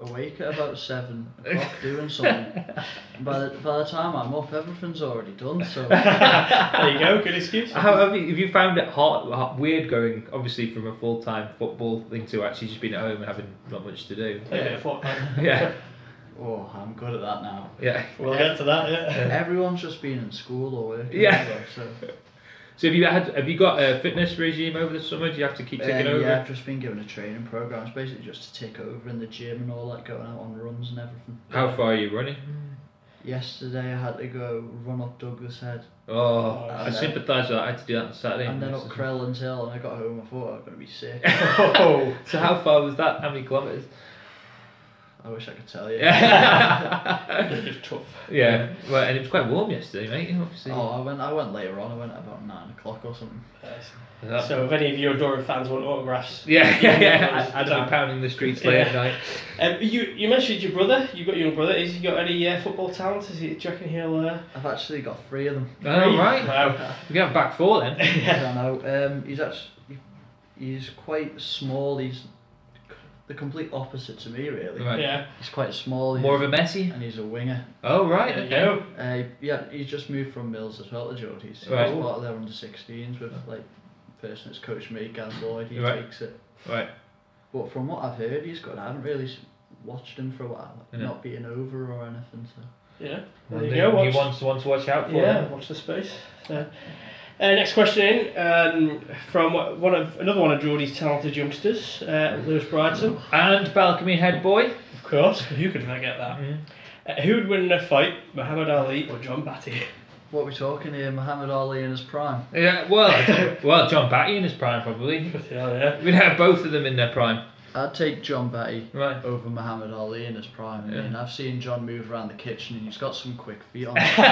S3: awake at about 7 o'clock doing something. By the time I'm up, everything's already done. So
S2: there you go, good excuse.
S1: How have you found it weird going, obviously, from a full-time football thing to actually just being at home and having not much to do?
S2: Yeah.
S3: Oh, I'm good at that now.
S1: Yeah.
S2: We'll get to that. Yeah.
S3: Everyone's just been in school or working.
S1: Yeah.
S3: Anyway,
S1: So have you got a fitness regime over the summer? Do you have to keep ticking over?
S3: Yeah, I've just been given a training program. It's basically just to tick over in the gym and all that, going out on runs and everything.
S1: How far are you running?
S3: Yesterday I had to go run up Douglas Head.
S1: Oh, I sympathise with that. I had to do that on Saturday.
S3: And then up Crellins Hill, and I got home, I thought I was going to be sick.
S1: Oh. So how far was that? How many kilometres?
S3: I wish I could tell you.
S2: It's just tough.
S1: Yeah, well, and it was quite warm yesterday, mate. Obviously.
S3: Oh, I went later on. I went at about 9 o'clock or something.
S2: So if any of your Durham fans want autographs,
S1: I'd be pounding the streets late at night.
S2: You mentioned your brother. You've got your young brother. Has he got any football talent? Do you reckon he'll?
S3: I've actually got 3 of them.
S1: Oh right.
S2: Wow.
S1: We got back 4 then.
S3: I know. He's quite small. He's the complete opposite to me, really.
S1: Right.
S2: Yeah.
S3: He's quite small.
S1: More of a Messi.
S3: And he's a winger.
S1: Oh right.
S2: Okay.
S3: Yeah, he's just moved from Mills as well to Geordie. He's
S1: Right.
S3: part of their under-16s with like the person that's coached me, Gaz Lloyd. He
S1: Right.
S3: takes it.
S1: Right.
S3: But from what I've heard, he's good. I haven't really watched him for a while,
S1: Yeah.
S3: not being over or anything. So.
S2: Yeah.
S1: Well,
S2: There you go.
S1: You want to watch out for.
S2: Yeah. Watch the space. So, next question in from another one of Geordie's talented youngsters, Lewis Bridson.
S1: And Balcombe head boy.
S2: Of course. Who could forget that? Who would win in a fight, Muhammad Ali or John Batty?
S3: What are we talking here? Muhammad Ali in his prime?
S1: Yeah, well, John Batty in his prime probably.
S2: Yeah.
S1: We'd have both of them in their prime.
S3: I'd take John Batty
S1: Right.
S3: over Muhammad Ali in his prime.
S1: Yeah.
S3: I mean, I've seen John move around the kitchen and he's got some quick feet on him.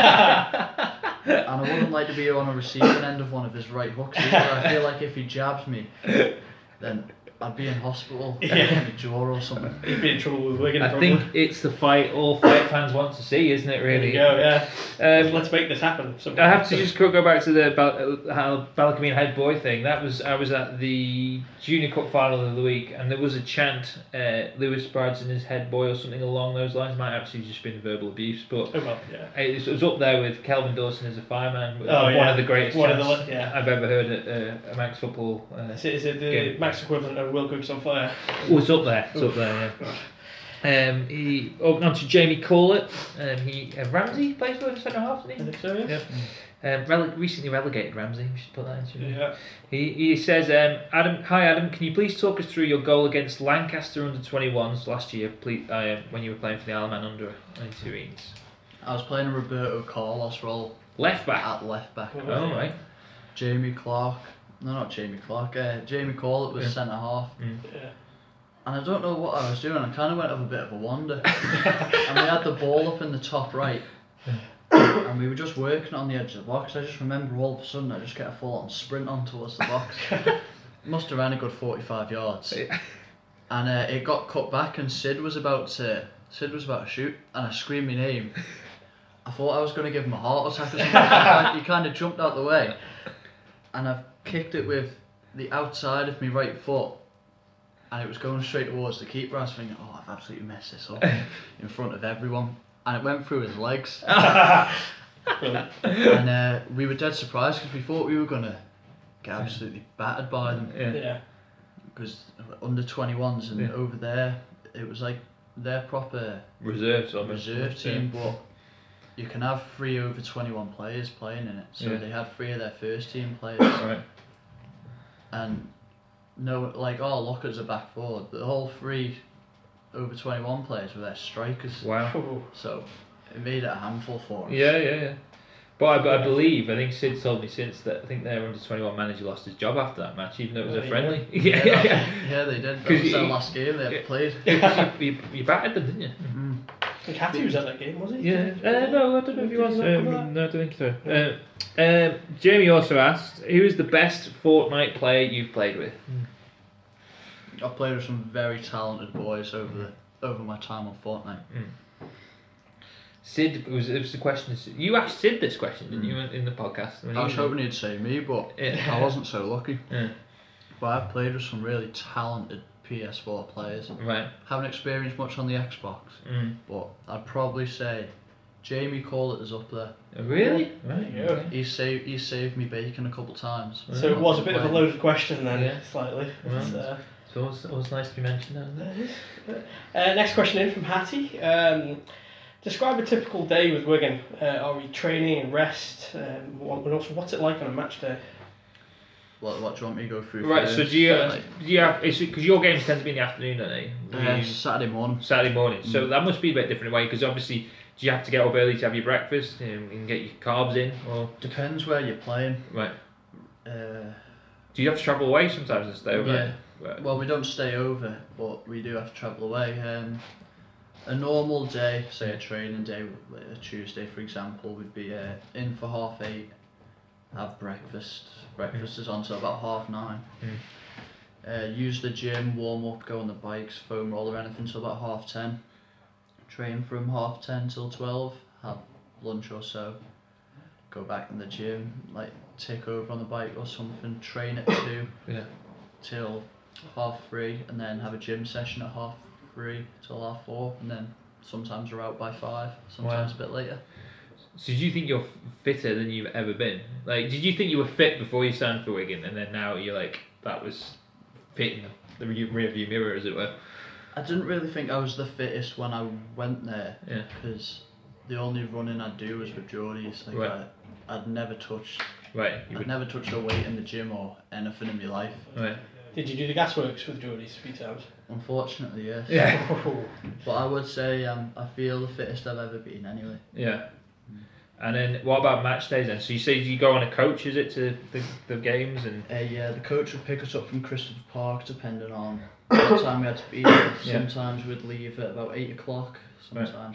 S3: And I wouldn't like to be on a receiving end of one of his right hooks either. I feel like if he jabs me, then I'd be in hospital, in the jaw or something.
S2: He'd be in trouble with Wigan.
S1: I think it's the fight all fight fans want to see, isn't it? Really.
S2: There you go. Yeah. Let's make this happen.
S1: I have to just go back to the Balcombe head boy thing. I was at the Junior Cup final of the week, and there was a chant, Lewis Bridson is head boy or something along those lines. Might actually just been verbal abuse, but it was up there with Kelvin Dawson as a fireman. One of the greatest chants I've ever heard at Max football.
S2: Is it the game. Max equivalent of Will Cook's on fire?
S1: Oh, it's up there. It's up there. Yeah. He on to Jamie Corlett. Ramsey plays for the centre half, didn't he?
S2: I think so. Yes.
S1: Recently relegated Ramsey. We should put that into.
S2: Yeah.
S1: He says, Adam. Hi Adam. Can you please talk us through your goal against Lancaster under 21s last year? Please, when you were playing for the Alaman under 22s.
S3: I was playing a Roberto Carlos role.
S1: Left back.
S3: At left back.
S1: Oh right.
S3: Jamie Clark. No, not Jamie Clark. Jamie Corlett was centre half.
S2: Yeah.
S3: And I don't know what I was doing. I kind of went off a bit of a wander. And we had the ball up in the top right. And we were just working on the edge of the box. I just remember all of a sudden I just get a full-on sprint on towards the box. Must have ran a good 45 yards. And it got cut back and Sid was about to shoot. And I screamed my name. I thought I was going to give him a heart attack or something. He kind of jumped out the way. And I kicked it with the outside of my right foot. And it was going straight towards the keeper. I was thinking, I've absolutely messed this up in front of everyone. And it went through his legs. And we were dead surprised because we thought we were going to get absolutely battered by them.
S2: Yeah.
S3: Because under 21s and over there, it was like their proper reserve team. But you can have 3 over 21 players playing in it. So they had 3 of their first team players.
S1: Right.
S3: And look at a back forward. The whole 3 over 21 players were their strikers.
S1: Wow.
S3: So it made it a handful for us.
S1: Yeah. But I believe, I think Sid told me since that I think their under 21 manager lost his job after that match, even though it was a friendly.
S3: Yeah, they did. That was their last game they ever played.
S1: You battered them, didn't you?
S3: Mm-hmm.
S2: I think Hattie was at that game, was he?
S1: Yeah. No, I don't know if he was. No, I don't think so. Jamie also asked, who is the best Fortnite player you've played with?
S3: I've played with some very talented boys over my time on Fortnite.
S1: Sid, it was the question. You asked Sid this question, didn't you, in the podcast?
S3: I was hoping he'd say me, but I wasn't so lucky.
S1: Yeah.
S3: But I've played with some really talented PS4 players.
S1: Right.
S3: Haven't experienced much on the Xbox, but I'd probably say Jamie Collett is up there.
S1: Really?
S2: Right. Yeah.
S3: He's saved me bacon a couple times.
S2: So it was a bit of a loaded question then, slightly.
S1: Right. So it was nice to be mentioned.
S2: Next question in from Hattie. Describe a typical day with Wigan. Are we training and rest? And also, what's it like on a match day?
S3: What do you want me to go through?
S1: Right, so do you have, because your games tend to be in the afternoon, don't they?
S3: Saturday morning.
S1: Saturday morning. So that must be a bit different way, because obviously, do you have to get up early to have your breakfast and get your carbs in? Or
S3: depends where you're playing.
S1: Right. Do you have to travel away sometimes and stay over?
S3: Yeah. Right. Well, we don't stay over, but we do have to travel away. A normal day, say a training day, a Tuesday for example, would be in for 8:30, have breakfast. Breakfast is on till about 9:30. Use the gym, warm up, go on the bikes, foam roller, anything till about 10:30. Train from 10:30 till 12, have lunch or so. Go back in the gym, like take over on the bike or something, train at 2 till 3:30, and then have a gym session at 3:30 till 4:30, and then sometimes we're out by 5, sometimes a bit later.
S1: So do you think you're fitter than you've ever been? Like, did you think you were fit before you signed for Wigan, and then now you're like, that was fit in the rear view mirror, as it were?
S3: I didn't really think I was the fittest when I went there, because the only running I'd do was with Geordies. Like I'd never touched. I'd never touched a weight in the gym or anything in my life.
S1: Right.
S2: Did you do the gasworks with Geordies 3 times?
S3: Unfortunately, yes.
S1: Yeah.
S3: But I would say I feel the fittest I've ever been anyway.
S1: Yeah. And then what about match days then? So you say you go on a coach, is it, to the games? And
S3: yeah, the coach would pick us up from Christopher Park depending on what time we had to be there. Sometimes we'd leave at about 8 o'clock, sometimes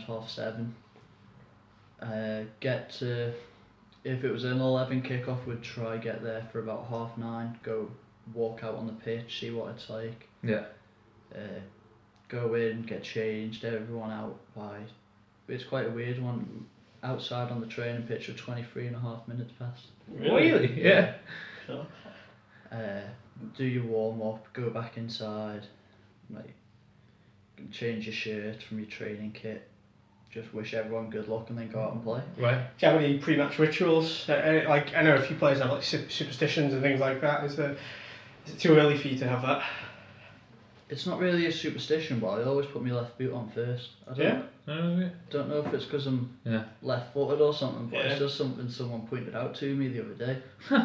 S3: 7:30. If it was an 11 kickoff, we'd try get there for about 9:30, go walk out on the pitch, see what it's like.
S1: Yeah.
S3: Go in, get changed, everyone out by... It's quite a weird one. Outside on the training pitch for 23.5 minutes past.
S1: Really? Yeah.
S2: Sure.
S3: Do your warm up, go back inside, like change your shirt from your training kit, just wish everyone good luck and then go out and play.
S1: Right.
S2: Do you have any pre-match rituals? Like I know a few players have like superstitions and things like that. Is it too early for you to have that?
S3: It's not really a superstition, but I always put my left boot on first. Don't know if it's because I'm left-footed or something, but it's just something someone pointed out to me the other day.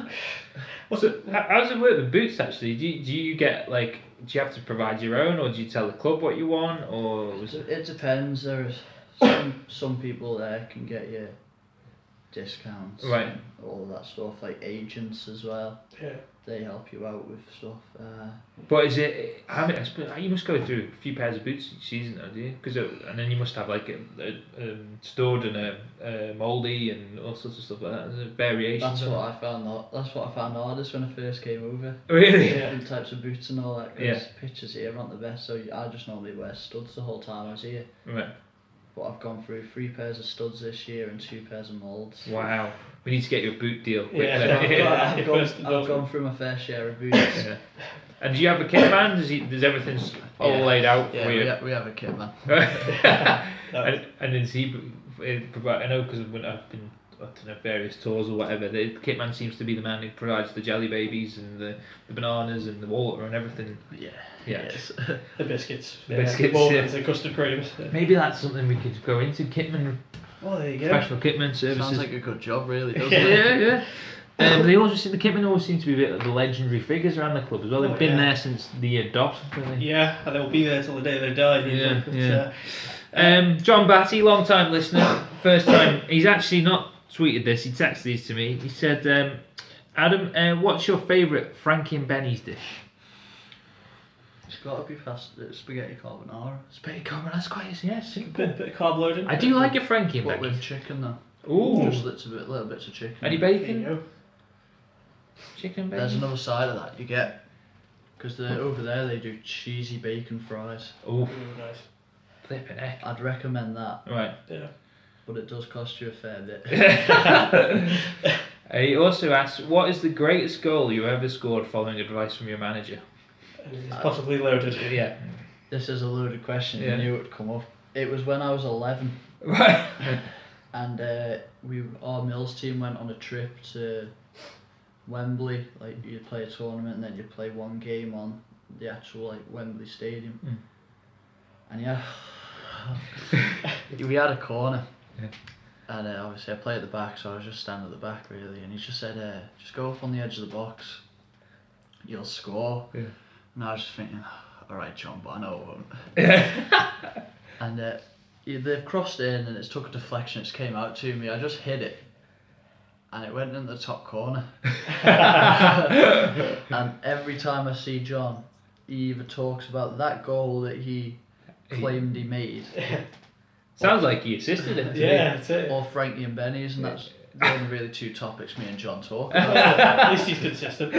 S1: So how does it work with boots actually? Do you get like, do you have to provide your own, or do you tell the club what you want, or
S3: it depends. There's some people there can get you discounts,
S1: right?
S3: And all that stuff, like agents as well.
S2: Yeah.
S3: They help you out with stuff.
S1: But is it? I mean, I suppose you must go through a few pairs of boots each season, though, do you? And then you must have like a stud and a mouldy and all sorts of stuff like that. There's variations.
S3: That's what I found hardest when I first came over.
S1: Really?
S3: Different types of boots and all that. Because pitches here aren't the best, so I just normally wear studs the whole time I was here.
S1: Right.
S3: But I've gone through 3 pairs of studs this year and 2 pairs of moulds.
S1: Wow. We need to get you a boot deal.
S3: I've gone through my fair share of boots.
S1: Yeah. And do you have a kit man? Does everything all laid out for you?
S3: Yeah, we have a kit man.
S1: and does he provide? I know because when I've been on various tours or whatever, the kit man seems to be the man who provides the jelly babies and the bananas and the water and everything.
S3: Yeah.
S2: Yes. The biscuits.
S1: The biscuits.
S2: The custard creams.
S1: Maybe that's something we could go into. Kitman.
S2: Well, there you go.
S1: Professional kitman services.
S3: Sounds like a good job, really, doesn't it?
S1: Yeah. They the kitmen always seem to be a bit of the legendary figures around the club as well. They've been there since the year dot.
S2: Yeah, and they'll be there till the day they die.
S1: John Batty, long time listener, first time. He's actually not tweeted this. He texted these to me. He said, "Adam, what's your favourite Frankie and Benny's dish?"
S3: It's got to be spaghetti carbonara.
S1: Spaghetti carbonara, that's quite simple.
S2: Bit of carb loading.
S1: I do like a Frankie and
S3: But
S1: Benny's.
S3: with chicken though.
S1: Ooh.
S3: Just little bits of chicken.
S1: Any bacon? Chicken and bacon.
S3: There's another side of that you get, because over there they do cheesy bacon fries.
S1: Ooh,
S2: nice.
S1: Flipping heck.
S3: I'd recommend that.
S1: Right.
S2: Yeah.
S3: But it does cost you a fair bit.
S1: He also asks, what is the greatest goal you ever scored following advice from your manager?
S2: And it's possibly loaded.
S1: Yeah.
S3: This is a loaded question.
S1: Yeah.
S3: I knew it would come up. It was when I was 11.
S1: Right.
S3: And our Mills team went on a trip to Wembley. Like, you'd play a tournament and then you'd play one game on the actual Wembley Stadium. And we had a corner.
S1: Yeah.
S3: And obviously I play at the back, so I was just standing at the back really. And he just said, just go up on the edge of the box, you'll score.
S1: Yeah.
S3: And I was just thinking, alright John, but I know I won't. And they've crossed in and it's took a deflection, it's came out to me, I just hit it. And it went in the top corner. And every time I see John, he either talks about that goal that he claimed he made.
S1: Sounds like he assisted it.
S2: Yeah, that's it.
S3: Or Frankie and Benny's, and that's the only really two topics me and John talk about.
S2: At least he's consistent.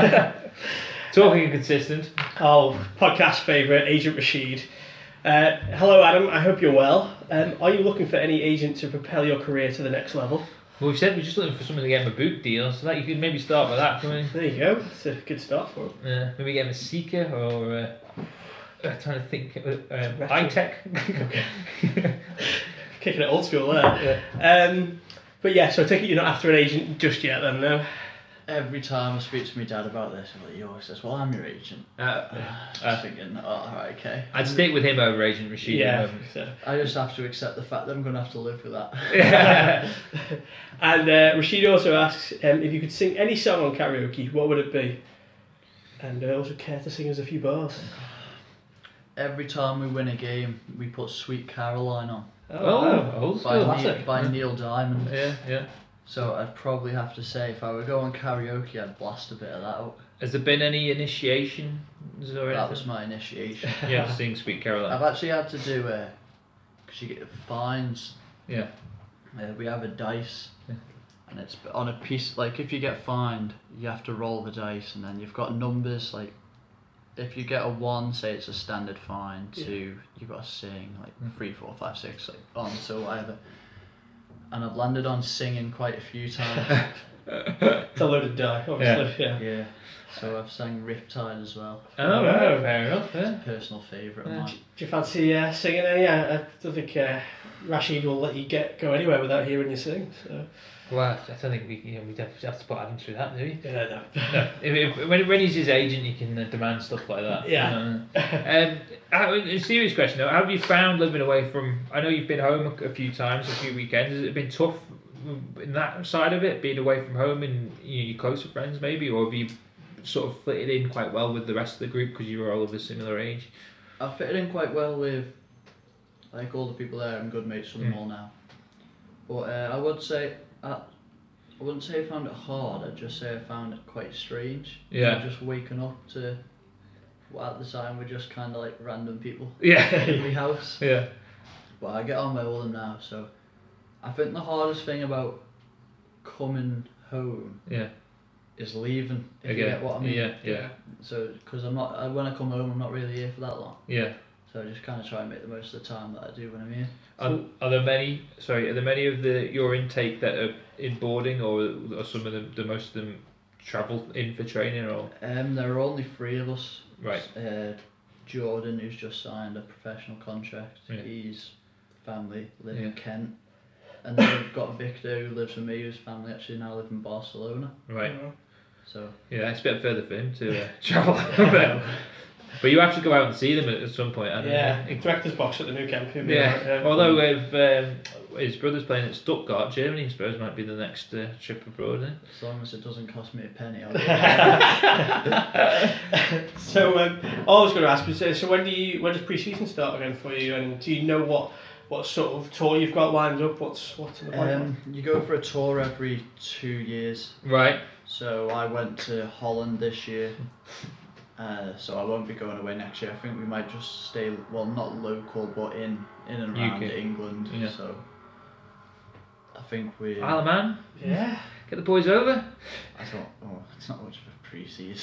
S1: Talking consistent.
S2: Oh, podcast favourite, Agent Rashid. Hello Adam, I hope you're well. Are you looking for any agent to propel your career to the next level?
S1: Well, we've said we're just looking for someone to get him a boot deal, so that you could maybe start with that, can we?
S2: There you go, it's a good start for him.
S1: Maybe get him a Seeker or trying to think, high tech.
S2: Kicking it old school there.
S1: Yeah.
S2: But yeah, so I take it you're not after an agent just yet then, no?
S3: Every time I speak to my dad about this, he always says, well, I'm your agent. Thinking, oh, alright, okay.
S1: I'd stick with him over Agent Rashid.
S2: Yeah.
S3: I just have to accept the fact that I'm going to have to live with that.
S1: Yeah.
S2: And Rashid also asks if you could sing any song on karaoke, what would it be? And also care to sing us a few bars.
S3: Every time we win a game, we put Sweet Caroline on.
S1: Old school.
S3: By Neil Diamond.
S1: Yeah.
S3: So I'd probably have to say, if I were going karaoke, I'd blast a bit of that out.
S1: Has there been any initiation?
S3: That was my initiation.
S1: Yeah, sing Sweet Caroline.
S3: I've actually had to do because you get fines.
S1: Yeah.
S3: We have a dice, and it's on a piece. Like, if you get fined, you have to roll the dice, and then you've got numbers. Like, if you get a 1, say it's a standard fine. 2, you've got to sing like 3, 4, 5, 6, like on to whatever. And I've landed on singing quite a few times.
S2: It's a loaded die, obviously.
S3: Yeah. So I've sang Riptide as well.
S1: Oh, right, fair enough. Yeah.
S3: It's a personal favourite of mine.
S2: Do you fancy singing any? I don't think Rashid will let you go anywhere without hearing you sing. So.
S1: Well, I don't think we definitely have to put Adam through that, do we?
S2: Yeah,
S1: no. When he's his agent, he can demand stuff like that.
S2: Yeah.
S1: A serious question though: how have you found living away from? I know you've been home a few times, a few weekends. Has it been tough in that side of it, being away from home and your closer friends, maybe, or have you sort of fitted in quite well with the rest of the group because you were all of a similar age?
S3: I've fitted in quite well with all the people there. I'm good mates with them all now. But I wouldn't say I found it hard. I'd just say I found it quite strange.
S1: Yeah.
S3: Just waking up to, at the time we're just kind of like random people.
S1: Yeah.
S3: In my house.
S1: Yeah.
S3: But I get on with all of them now. So I think the hardest thing about coming home.
S1: Yeah.
S3: Is leaving. If you get what I mean.
S1: Yeah.
S3: So because when I come home, I'm not really here for that long.
S1: Yeah.
S3: So I just kind of try and make the most of the time that I do when I'm here.
S1: Are there many of your intake that are in boarding, or are some of them, most of them travel in for training, or?
S3: There are only 3 of us.
S1: Right.
S3: Jordan, who's just signed a professional contract. Yeah. His family live in Kent, and then we've got Victor, who lives with me, whose family actually now live in Barcelona.
S1: Right.
S3: So.
S1: Yeah, it's a bit further for him to travel. But you have to go out and see them at some point.
S2: Director's box at the new camp.
S1: Yeah. Although if his brother's playing at Stuttgart, Germany, I suppose might be the next trip abroad.
S3: As long as it doesn't cost me a penny.
S2: So I was going to ask you. So when does pre-season start again for you? And do you know what sort of tour you've got lined up? What's in the pipeline?
S3: You go for a tour every 2 years.
S1: Right.
S3: So I went to Holland this year. So I won't be going away next year. I think we might just stay, well, not local, but in and around UK. England. Yeah. So I think we.
S1: Isle of Man.
S2: Yeah.
S1: Get the boys over.
S3: I thought, it's not much of a pre-season.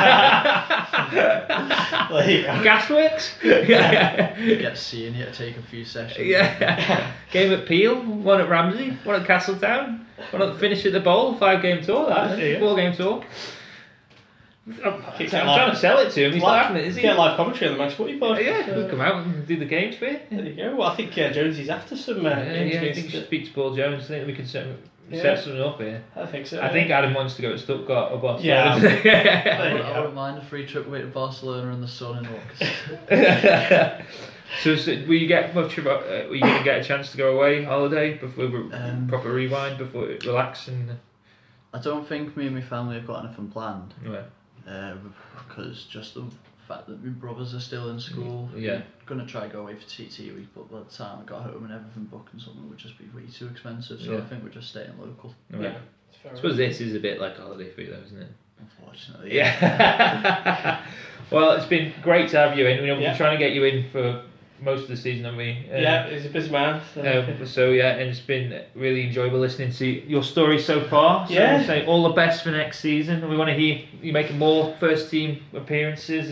S1: Gasworks.
S3: Get seeing you to take a few sessions.
S1: Yeah. Game at Peel, one at Ramsey, one at Castletown, one at the finish at the Bowl. 5-game tour. 4-game tour. I'm trying to sell it to him. He's not having it, is he?
S2: Get live commentary on the Manx Footy Pod.
S1: Yeah, he'll come out and do the games for you.
S2: There you go. Well, I think Jonesy's after some games.
S1: I think you should speak to Paul Jones. I think we can set something up here.
S2: I think so.
S1: I think Adam wants to go to Stuttgart or Barcelona.
S3: Yeah. I wouldn't mind a free trip away to Barcelona in the sun in August.
S1: So will you get much about? Are you going to get a chance to go away holiday before proper rewind before relax and?
S3: I don't think me and my family have got anything planned.
S1: Right.
S3: Because just the fact that my brothers are still in school.
S1: Yeah.
S3: Gonna try to go away for TT week, but by the time I got home and everything booked and something would just be way too expensive. So I think we're just staying local.
S1: Right. Yeah. I suppose this is a bit like a holiday for you, though, isn't it?
S3: Unfortunately.
S1: Yeah. Well, it's been great to have you in. We've been trying to get you in for most of the season, haven't we?
S2: He's a busy man.
S1: So and it's been really enjoyable listening to your story so far. So
S2: we
S1: say all the best for next season. We want to hear you making more first team appearances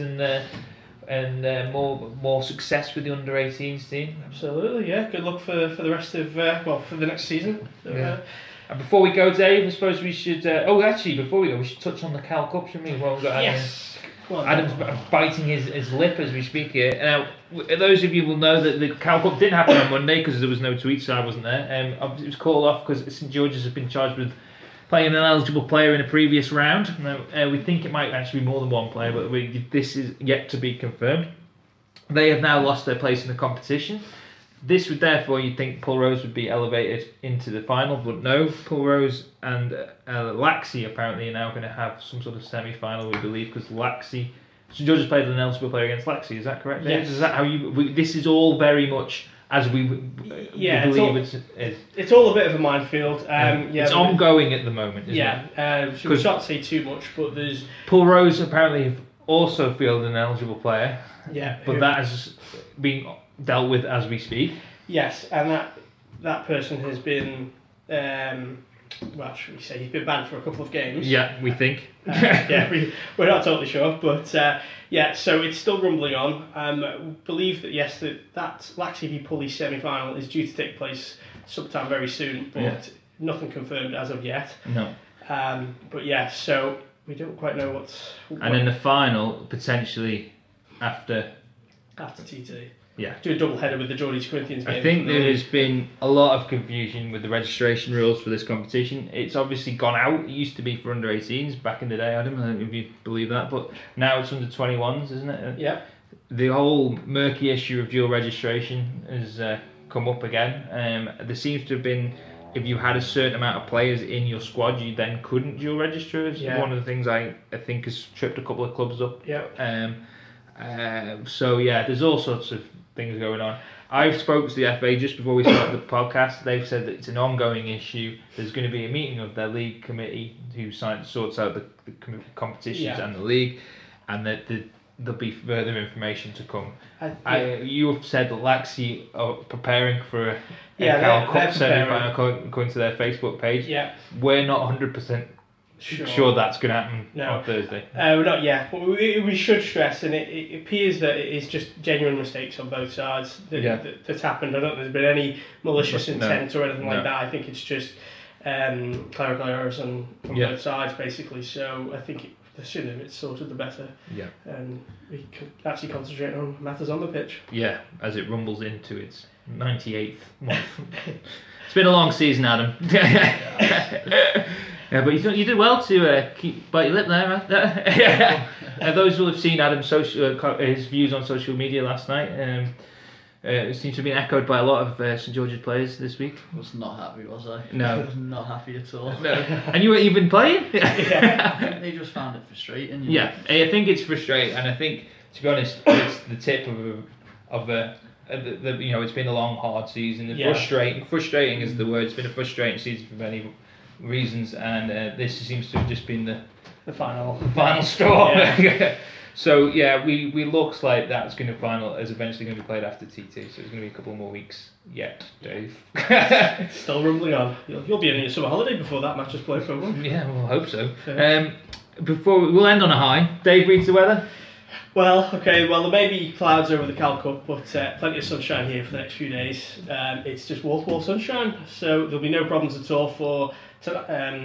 S1: and more success with the under-18s team.
S2: Absolutely, yeah. Good luck for the rest of for the next season. So,
S1: and before we go, Dave, I suppose we should. Before we go, we should touch on the Cal Cup, shouldn't we? Well, we've got Adam's biting his lip as we speak here. Now, those of you will know that the Cal Cup didn't happen on Monday because there was no tweet, so I wasn't there. It was called off because St George's has been charged with playing an eligible player in a previous round. Now, we think it might actually be more than one player, but this is yet to be confirmed. They have now lost their place in the competition. This would therefore, you'd think Pulrose would be elevated into the final, but no. Pulrose and Laxey apparently are now going to have some sort of semi-final, we believe, because Laxey, St George's played an eligible player against Laxey. Is that correct?
S2: Yes.
S1: Is that how you? This is all very much as we believe
S2: it's all a bit of a minefield.
S1: It's ongoing at the moment. Isn't it?
S2: We shan't say too much, but there's
S1: Pulrose apparently have also fielded an eligible player.
S2: Yeah,
S1: but that has been dealt with as we speak.
S2: Yes, and that person has been, should we say, he's been banned for a couple of games.
S1: Yeah, we think.
S2: We're not totally sure, but so it's still rumbling on. We believe that that Laxey v Pulley semi-final is due to take place sometime very soon, but nothing confirmed as of yet.
S1: No.
S2: So we don't quite know what's.
S1: And in the final, potentially after
S2: TT.
S1: Yeah.
S2: Do a double header with the Geordies Corinthians game.
S1: I think there has been a lot of confusion with the registration rules for this competition. It's obviously gone out. It used to be for under 18s back in the day, Adam. I don't know if you believe that, but now it's under 21s, isn't it?
S2: Yeah.
S1: The whole murky issue of dual registration has come up again. There seems to have been, if you had a certain amount of players in your squad, you then couldn't dual register. It's one of the things I think has tripped a couple of clubs up.
S2: Yeah.
S1: There's all sorts of things going on. I've spoke to the FA just before we started the podcast. They've said that it's an ongoing issue. There's going to be a meeting of their league committee who sorts out the competitions and the league, and that there'll be further information to come. You have said that Laxey are preparing for a Cal Cup semi-final according to their Facebook page.
S2: Yeah.
S1: We're not 100% sure that's going to happen on Thursday.
S2: We're not yet, but we should stress, and it appears that it is just genuine mistakes on both sides that's happened. I don't think there's been any malicious intent or anything like that. I think it's just clerical errors from both sides, basically. So I think the sooner it's sorted, the better. Yeah. And we can actually concentrate on matters on the pitch.
S1: Yeah, as it rumbles into its 98th month. It's been a long season, Adam. Yeah, but you did well to bite your lip there, man. Those who will have seen Adam's his views on social media last night. It seems to have been echoed by a lot of St George's players this week.
S3: I was not happy, was I?
S1: No.
S3: I was not happy at all.
S1: No. And you were even playing?
S3: I think they just found it frustrating.
S1: Yeah, I think it's frustrating, and I think, to be honest, it's the tip of it's been a long, hard season. Frustrating is the word. It's been a frustrating season for many reasons, and this seems to have just been the final straw. Yeah. So we looks like that's going to final is eventually going to be played after TT. So it's going to be a couple more weeks yet, Dave.
S2: Still rumbling on. You'll be in your summer holiday before that match is played, probably.
S1: Yeah, well, I hope so. We'll end on a high. Dave reads the weather.
S2: Well, there may be clouds over the Cal Cup, but plenty of sunshine here for the next few days. It's just wall-to-wall sunshine, so there'll be no problems at all for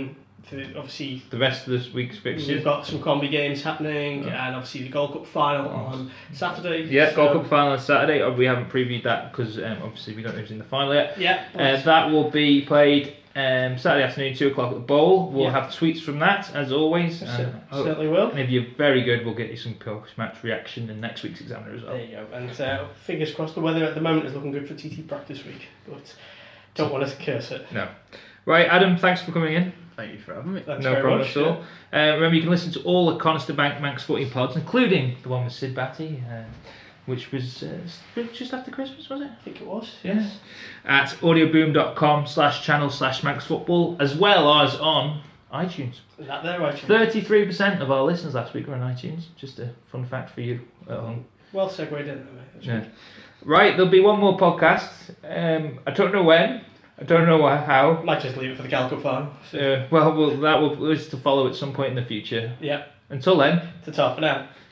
S2: obviously
S1: the rest of this week's fixtures.
S2: We've got some combi games happening, and obviously the Gold Cup final on Saturday.
S1: Yeah, Gold Cup final on Saturday. We haven't previewed that because obviously we don't know who's in the final yet.
S2: Yeah.
S1: That will be played Saturday afternoon, 2:00 at the Bowl. We'll have tweets from that as always.
S2: Certainly will.
S1: And if you're very good, we'll get you some post-match reaction in next week's Examiner as well.
S2: There you go. And fingers crossed. The weather at the moment is looking good for TT practice week, but don't want us to curse it.
S1: No. Right, Adam. Thanks for coming in.
S3: Thank you for having me.
S2: Thanks
S1: no
S2: very
S1: problem
S2: much,
S1: at all. Remember, you can listen to all the Conister Bank Manx Footy pods, including the one with Sid Batty, which was just after Christmas, was it?
S2: I think it was.
S1: Yes. At audioboom.com/channel/ManxFootball, as well as on iTunes.
S2: Is that there, iTunes?
S1: 33% of our listeners last week were on iTunes. Just a fun fact for you at home.
S2: Well segued in there, mate.
S1: Yeah. Right, there'll be one more podcast. I don't know when. I don't know how.
S2: Might just leave it for the Gal Cup final.
S1: Well, that will is to follow at some point in the future.
S2: Yeah.
S1: Until then.
S2: Ta-ta for now.